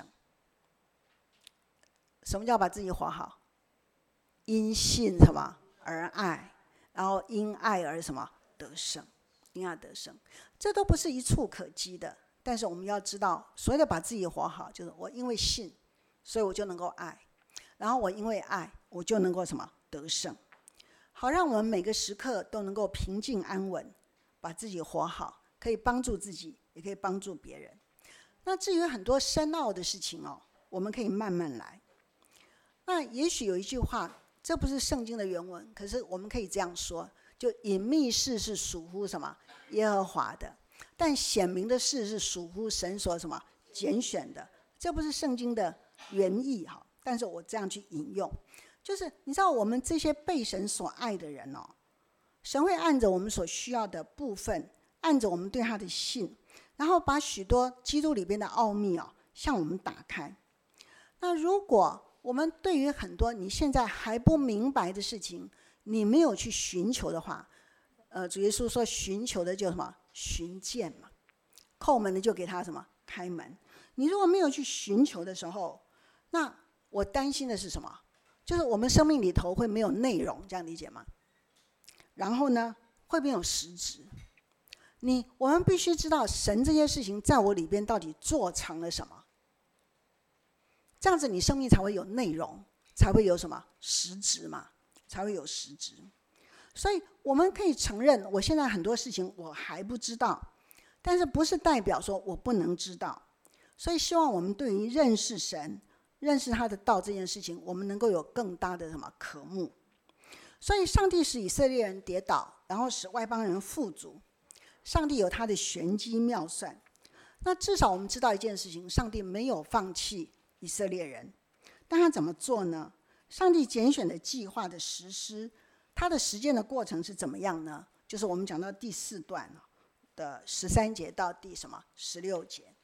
什么叫把自己活好？因信什么而爱，然后因爱而什么得胜，因爱得胜。这都不是一触可及的，但是我们要知道，所谓的把自己活好，就是我因为信，所以我就能够爱，然后我因为爱，我就能够什么得胜。好让我们每个时刻都能够平静安稳，把自己活好，可以帮助自己，也可以帮助别人。那至于很多深奥的事情哦，我们可以慢慢来。那也许有一句话，这不是圣经的原文，可是我们可以这样说，就隐秘事是属乎什么耶和华的，但显明的事是属乎神所什么拣选的。这不是圣经的原意哈，但是我这样去引用，就是你知道我们这些被神所爱的人哦，神会按着我们所需要的部分，按着我们对他的信，然后把许多基督里边的奥秘哦向我们打开。那如果我们对于很多你现在还不明白的事情，你没有去寻求的话，呃，主耶稣说寻求的就什么寻见嘛，叩门的就给他什么开门。你如果没有去寻求的时候，那我担心的是什么？就是我们生命里头会没有内容，这样理解吗？然后呢，会没有实质。你我们必须知道神这些事情在我里边到底做成了什么，这样子你生命才会有内容，才会有什么实质嘛，才会有实质。所以我们可以承认，我现在很多事情我还不知道，但是不是代表说我不能知道。所以希望我们对于认识神、认识他的道这件事情，我们能够有更大的什么渴慕。所以上帝使以色列人跌倒，然后使外邦人富足。上帝有他的玄机妙算。那至少我们知道一件事情，上帝没有放弃以色列人。但他怎么做呢？上帝拣选的计划的实施，他的实践的过程是怎么样呢？就是我们讲到第四段的十三节到第什么十六节。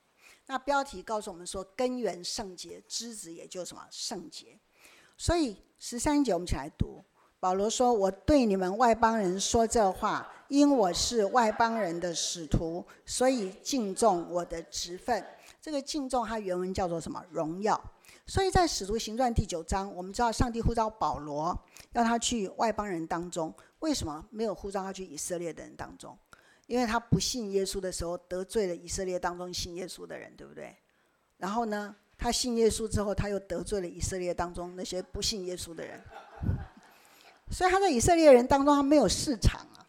那标题告诉我们说，根源圣洁，枝子也就什么圣洁。所以十三节我们一起来读，保罗说：“我对你们外邦人说这话，因我是外邦人的使徒，所以敬重我的职分。”这个敬重，它原文叫做什么？荣耀。所以在使徒行传第九章，我们知道上帝呼召保罗，要他去外邦人当中。为什么没有呼召他去以色列的人当中？因为他不信耶稣的时候，得罪了以色列当中信耶稣的人，对不对？然后呢，他信耶稣之后，他又得罪了以色列当中那些不信耶稣的人。所以他在以色列人当中，他没有市场啊，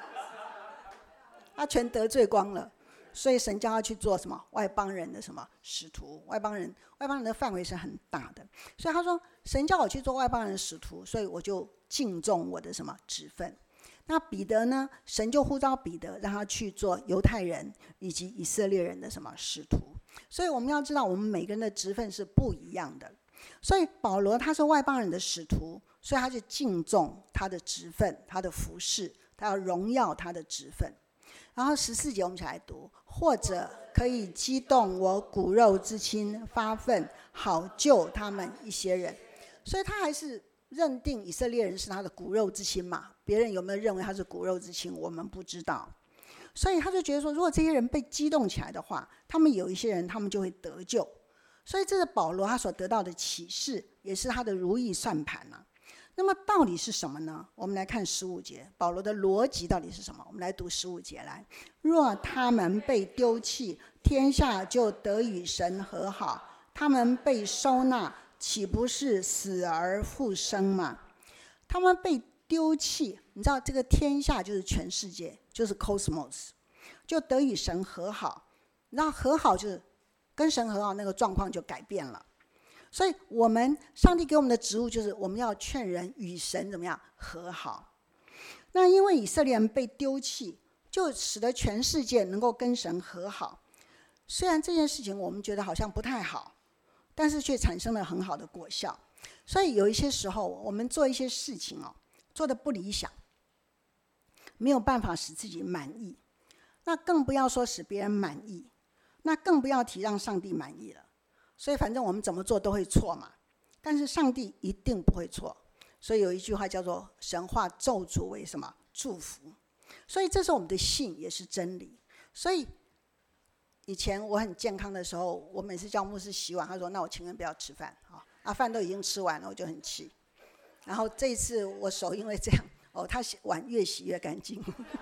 他全得罪光了。所以神叫他去做什么？外邦人的什么使徒？外邦人，外邦人的范围是很大的。所以他说，神叫我去做外邦人的使徒，所以我就敬重我的什么职分。那彼得呢？神就呼召彼得，让他去做犹太人以及以色列人的什么使徒。所以我们要知道，我们每个人的职分是不一样的。所以保罗他是外邦人的使徒，所以他就敬重他的职分，他的服事，他要荣耀他的职分。然后十四节我们一起来读，或者可以激动我骨肉之亲发愤，好救他们一些人。所以他还是认定以色列人是他的骨肉之亲嘛，别人有没有认为他是骨肉之亲我们不知道。所以他就觉得说，如果这些人被激动起来的话，他们有一些人他们就会得救。所以这是保罗他所得到的启示，也是他的如意算盘啊。那么到底是什么呢？我们来看十五节，保罗的逻辑到底是什么？我们来读十五节来。若他们被丢弃，天下就得与神和好；他们被收纳，岂不是死而复生吗？他们被丢弃，你知道这个天下就是全世界，就是 cosmos， 就得与神和好。你知道和好就是跟神和好，那个状况就改变了。所以我们上帝给我们的职务就是我们要劝人与神怎么样和好。那因为以色列人被丢弃，就使得全世界能够跟神和好。虽然这件事情我们觉得好像不太好，但是却产生了很好的果效。所以有一些时候我们做一些事情哦，做得不理想，没有办法使自己满意，那更不要说使别人满意，那更不要提让上帝满意了。所以反正我们怎么做都会错嘛，但是上帝一定不会错。所以有一句话叫做神化咒诅为什么？祝福。所以这是我们的信，也是真理。所以以前我很健康的时候，我每次叫牧师洗碗，他说那我情愿不要吃饭啊，饭都已经吃完了，我就很气。然后这一次我手因为这样哦，他碗越洗越干净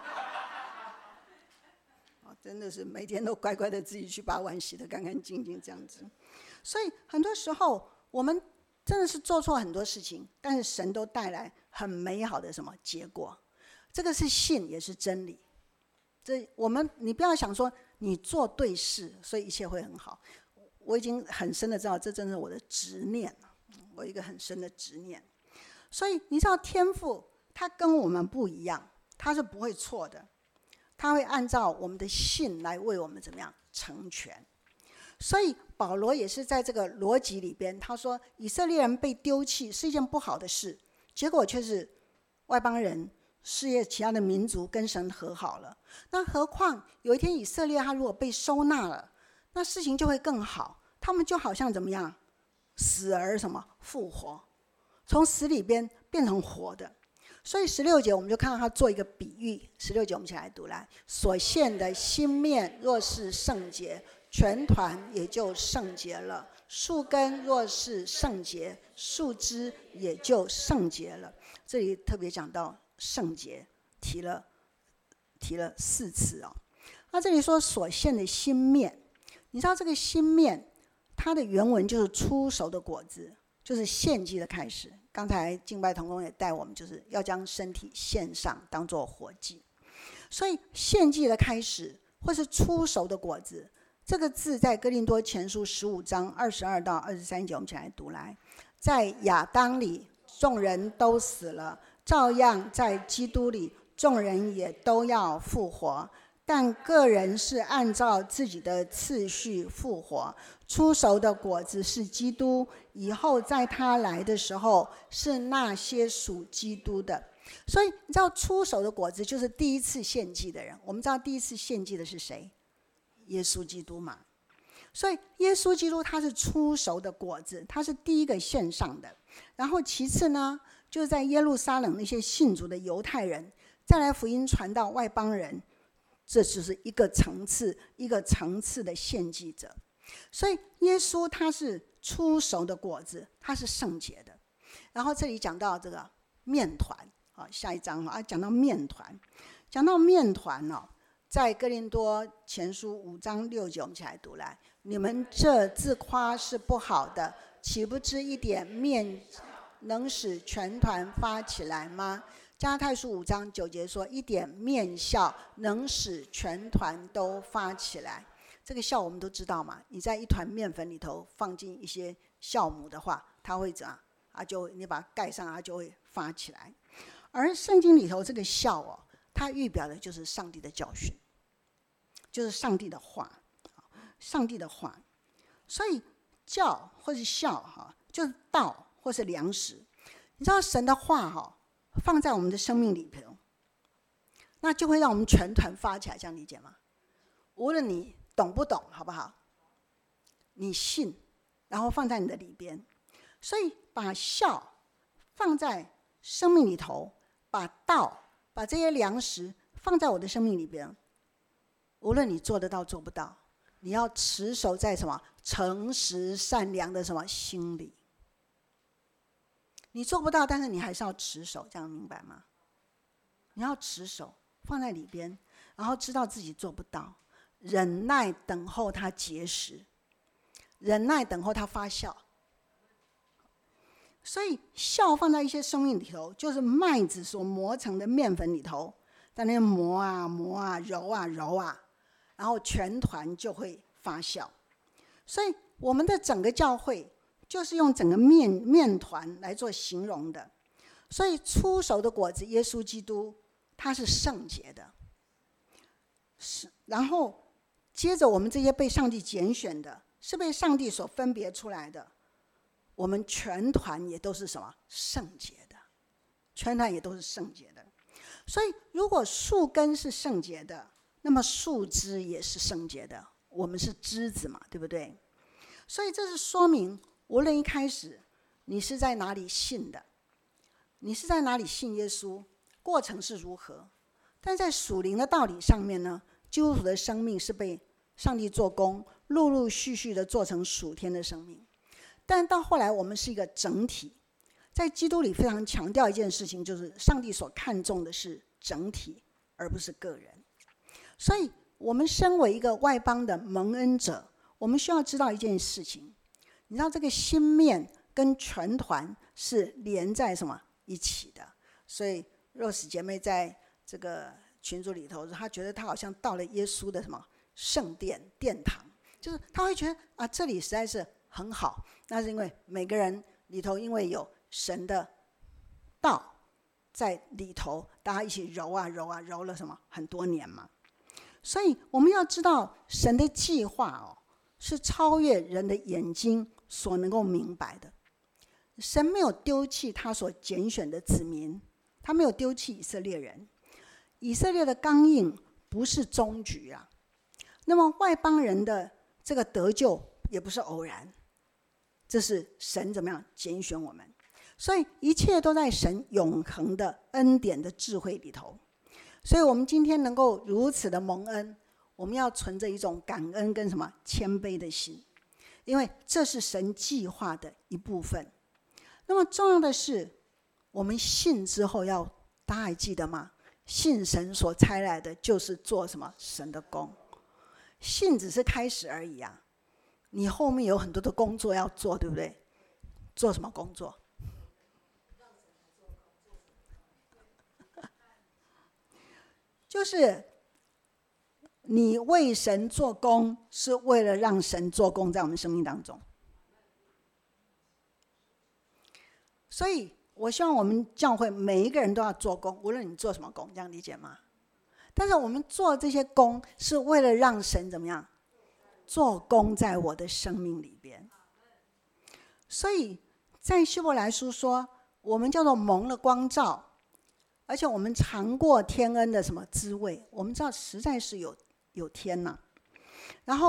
真的是每天都乖乖的自己去把碗洗得干干净净这样子。所以很多时候我们真的是做错很多事情，但是神都带来很美好的什么结果。这个是信，也是真理。这我们你不要想说你做对事所以一切会很好，我已经很深的知道这真的是我的执念，我有一个很深的执念。所以你知道天父他跟我们不一样，他是不会错的，他会按照我们的信来为我们怎么样成全。所以保罗也是在这个逻辑里边，他说以色列人被丢弃是一件不好的事，结果却是外邦人世界其他的民族跟神和好了。那何况有一天以色列他如果被收纳了，那事情就会更好，他们就好像怎么样死而什么复活，从死里边变成活的。所以十六节我们就看到他做一个比喻，十六节我们一起来读来。所献的新面若是圣洁，全团也就圣洁了；树根若是圣洁，树枝也就圣洁了。这里特别讲到圣洁，提了提了四次哦。那这里说所献的新面，你知道这个新面它的原文就是初熟的果子，就是献祭的开始。刚才敬拜同工也带我们，就是要将身体献上，当作活祭。所以献祭的开始，或是初熟的果子，这个字在哥林多前书十五章二十二到二十三节，我们一起来读来。在亚当里，众人都死了，照样在基督里，众人也都要复活。但个人是按照自己的次序复活。初熟的果子是基督，以后在他来的时候是那些属基督的。所以你知道初熟的果子就是第一次献祭的人。我们知道第一次献祭的是谁？耶稣基督嘛。 所以耶稣基督他是初熟的果子，他是第一个献上的。然后其次呢，就是在耶路撒冷那些信主的犹太人，再来福音传到外邦人，这就是一个层次一个层次的献祭者。所以耶稣他是初熟的果子，他是圣洁的。然后这里讲到这个面团，好，下一章啊，讲到面团，讲到面团哦，在哥林多前书五章六节，我们一起来读来。你们这自夸是不好的，岂不知一点面能使全团发起来吗？加拉太书五章九节说，一点面酵能使全团都发起来。这个酵我们都知道嘛，你在一团面粉里头放进一些酵母的话，它会怎样？它就你把它盖上，它就会发起来。而圣经里头这个酵哦，它预表的就是上帝的教训，就是上帝的话，上帝的话。所以教或是酵哈，就是道或是粮食。你知道神的话哈，放在我们的生命里头，那就会让我们全团发起来，这样理解吗？无论你懂不懂，好不好？你信，然后放在你的里边。所以把酵放在生命里头，把道，把这些粮食放在我的生命里边。无论你做得到做不到，你要持守在什么诚实善良的什么心里。你做不到，但是你还是要持守，这样明白吗？你要持守放在里边，然后知道自己做不到，忍耐等候它结实，忍耐等候它发酵。所以酵放在一些生命里头，就是麦子所磨成的面粉里头，在那边磨啊磨啊揉啊揉啊，然后全团就会发酵。所以我们的整个教会就是用整个面面团来做形容的。所以初熟的果子耶稣基督他是圣洁的，是然后接着我们这些被上帝拣选的，是被上帝所分别出来的，我们全团也都是什么圣洁的，全团也都是圣洁的。所以如果树根是圣洁的，那么树枝也是圣洁的，我们是枝子嘛，对不对？所以这是说明，无论一开始你是在哪里信的，你是在哪里信耶稣，过程是如何，但在属灵的道理上面呢，基督徒的生命是被上帝做工，陆陆续续的做成属天的生命。但到后来我们是一个整体，在基督里非常强调一件事情，就是上帝所看重的是整体，而不是个人。所以我们身为一个外邦的蒙恩者，我们需要知道一件事情，你知道这个心面跟全团是连在什么一起的。所以若史姐妹在这个群组里头，她觉得她好像到了耶稣的什么圣殿殿堂，就是她会觉得啊，这里实在是很好。那是因为每个人里头因为有神的道在里头，大家一起揉啊揉啊揉了什么很多年嘛。所以我们要知道神的计划哦，是超越人的眼睛所能够明白的。神没有丢弃他所拣选的子民，他没有丢弃以色列人。以色列的刚硬不是终局啊，那么外邦人的这个得救也不是偶然，这是神怎么样拣选我们。所以一切都在神永恒的恩典的智慧里头。所以我们今天能够如此的蒙恩，我们要存着一种感恩跟什么谦卑的心，因为这是神计划的一部分。那么重要的是，我们信之后要，大家还记得吗？信神所差来的就是做什么神的工，信只是开始而已啊，你后面有很多的工作要做，对不对？做什么工作？就是你为神做工，是为了让神做工在我们生命当中。所以我希望我们教会每一个人都要做工，无论你做什么工，这样理解吗？但是我们做这些工是为了让神怎么样做工在我的生命里边。所以在希伯来书说，我们叫做蒙了光照，而且我们尝过天恩的什么滋味，我们知道实在是有有天呐、啊。然后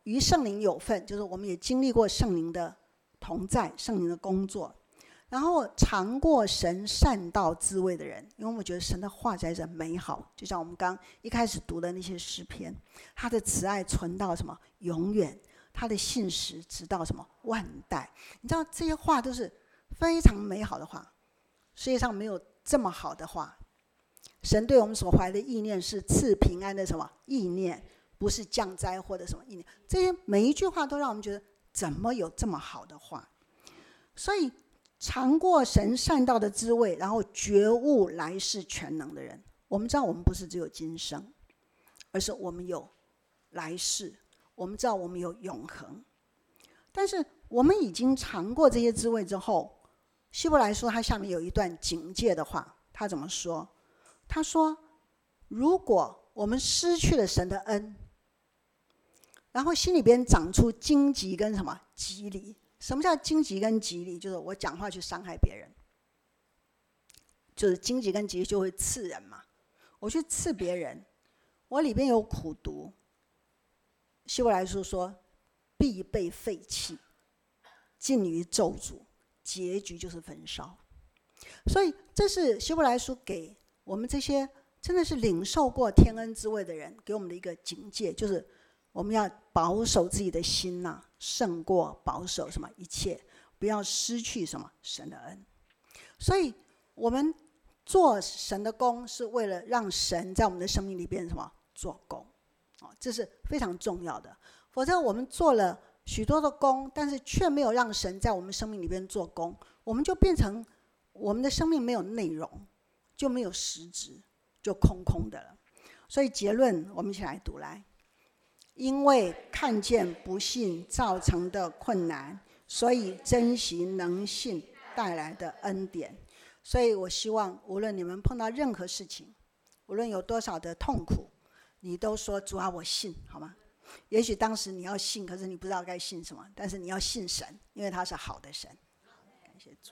与圣灵有份，就是我们也经历过圣灵的同在，圣灵的工作。然后尝过神善道滋味的人，因为我们觉得神的话才是美好，就像我们刚一开始读的那些诗篇，他的慈爱存到什么永远，他的信实直到什么万代。你知道这些话都是非常美好的话，世界上没有这么好的话。神对我们所怀的意念是赐平安的什么意念，不是降灾祸的什么意念。这些每一句话都让我们觉得怎么有这么好的话。所以尝过神善道的滋味，然后觉悟来世全能的人，我们知道我们不是只有今生，而是我们有来世，我们知道我们有永恒。但是我们已经尝过这些滋味之后，希伯来书它下面有一段警戒的话，他怎么说？他说如果我们失去了神的恩，然后心里边长出荆棘跟什么棘藜。什么叫荆棘跟棘藜？就是我讲话去伤害别人，就是荆棘跟棘藜就会刺人嘛。我去刺别人，我里边有苦毒。希伯来书说必被废弃，尽于咒诅，结局就是焚烧。所以这是希伯来书给我们这些真的是领受过天恩之味的人给我们的一个警戒，就是我们要保守自己的心呐、啊，胜过保守什么一切，不要失去什么神的恩。所以我们做神的工是为了让神在我们的生命里边什么做工，哦，这是非常重要的。否则我们做了许多的工，但是却没有让神在我们生命里边做工，我们就变成我们的生命没有内容，就没有实质，就空空的了。所以结论我们一起来读来。因为看见不信造成的困难，所以珍惜能信带来的恩典。所以我希望无论你们碰到任何事情，无论有多少的痛苦，你都说主啊我信，好吗？也许当时你要信，可是你不知道该信什么，但是你要信神，因为他是好的神。感谢主。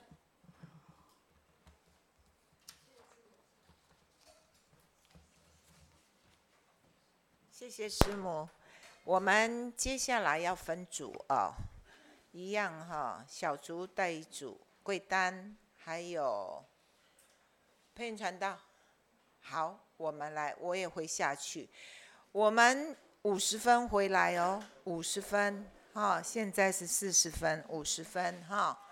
谢谢师母。我们接下来要分组哦，一样哈、哦，小组带一组，贵丹还有配音传道。好，我们来，我也会下去。我们五十分回来哦，五十分哈、哦，现在是四十分，五十分哈、哦。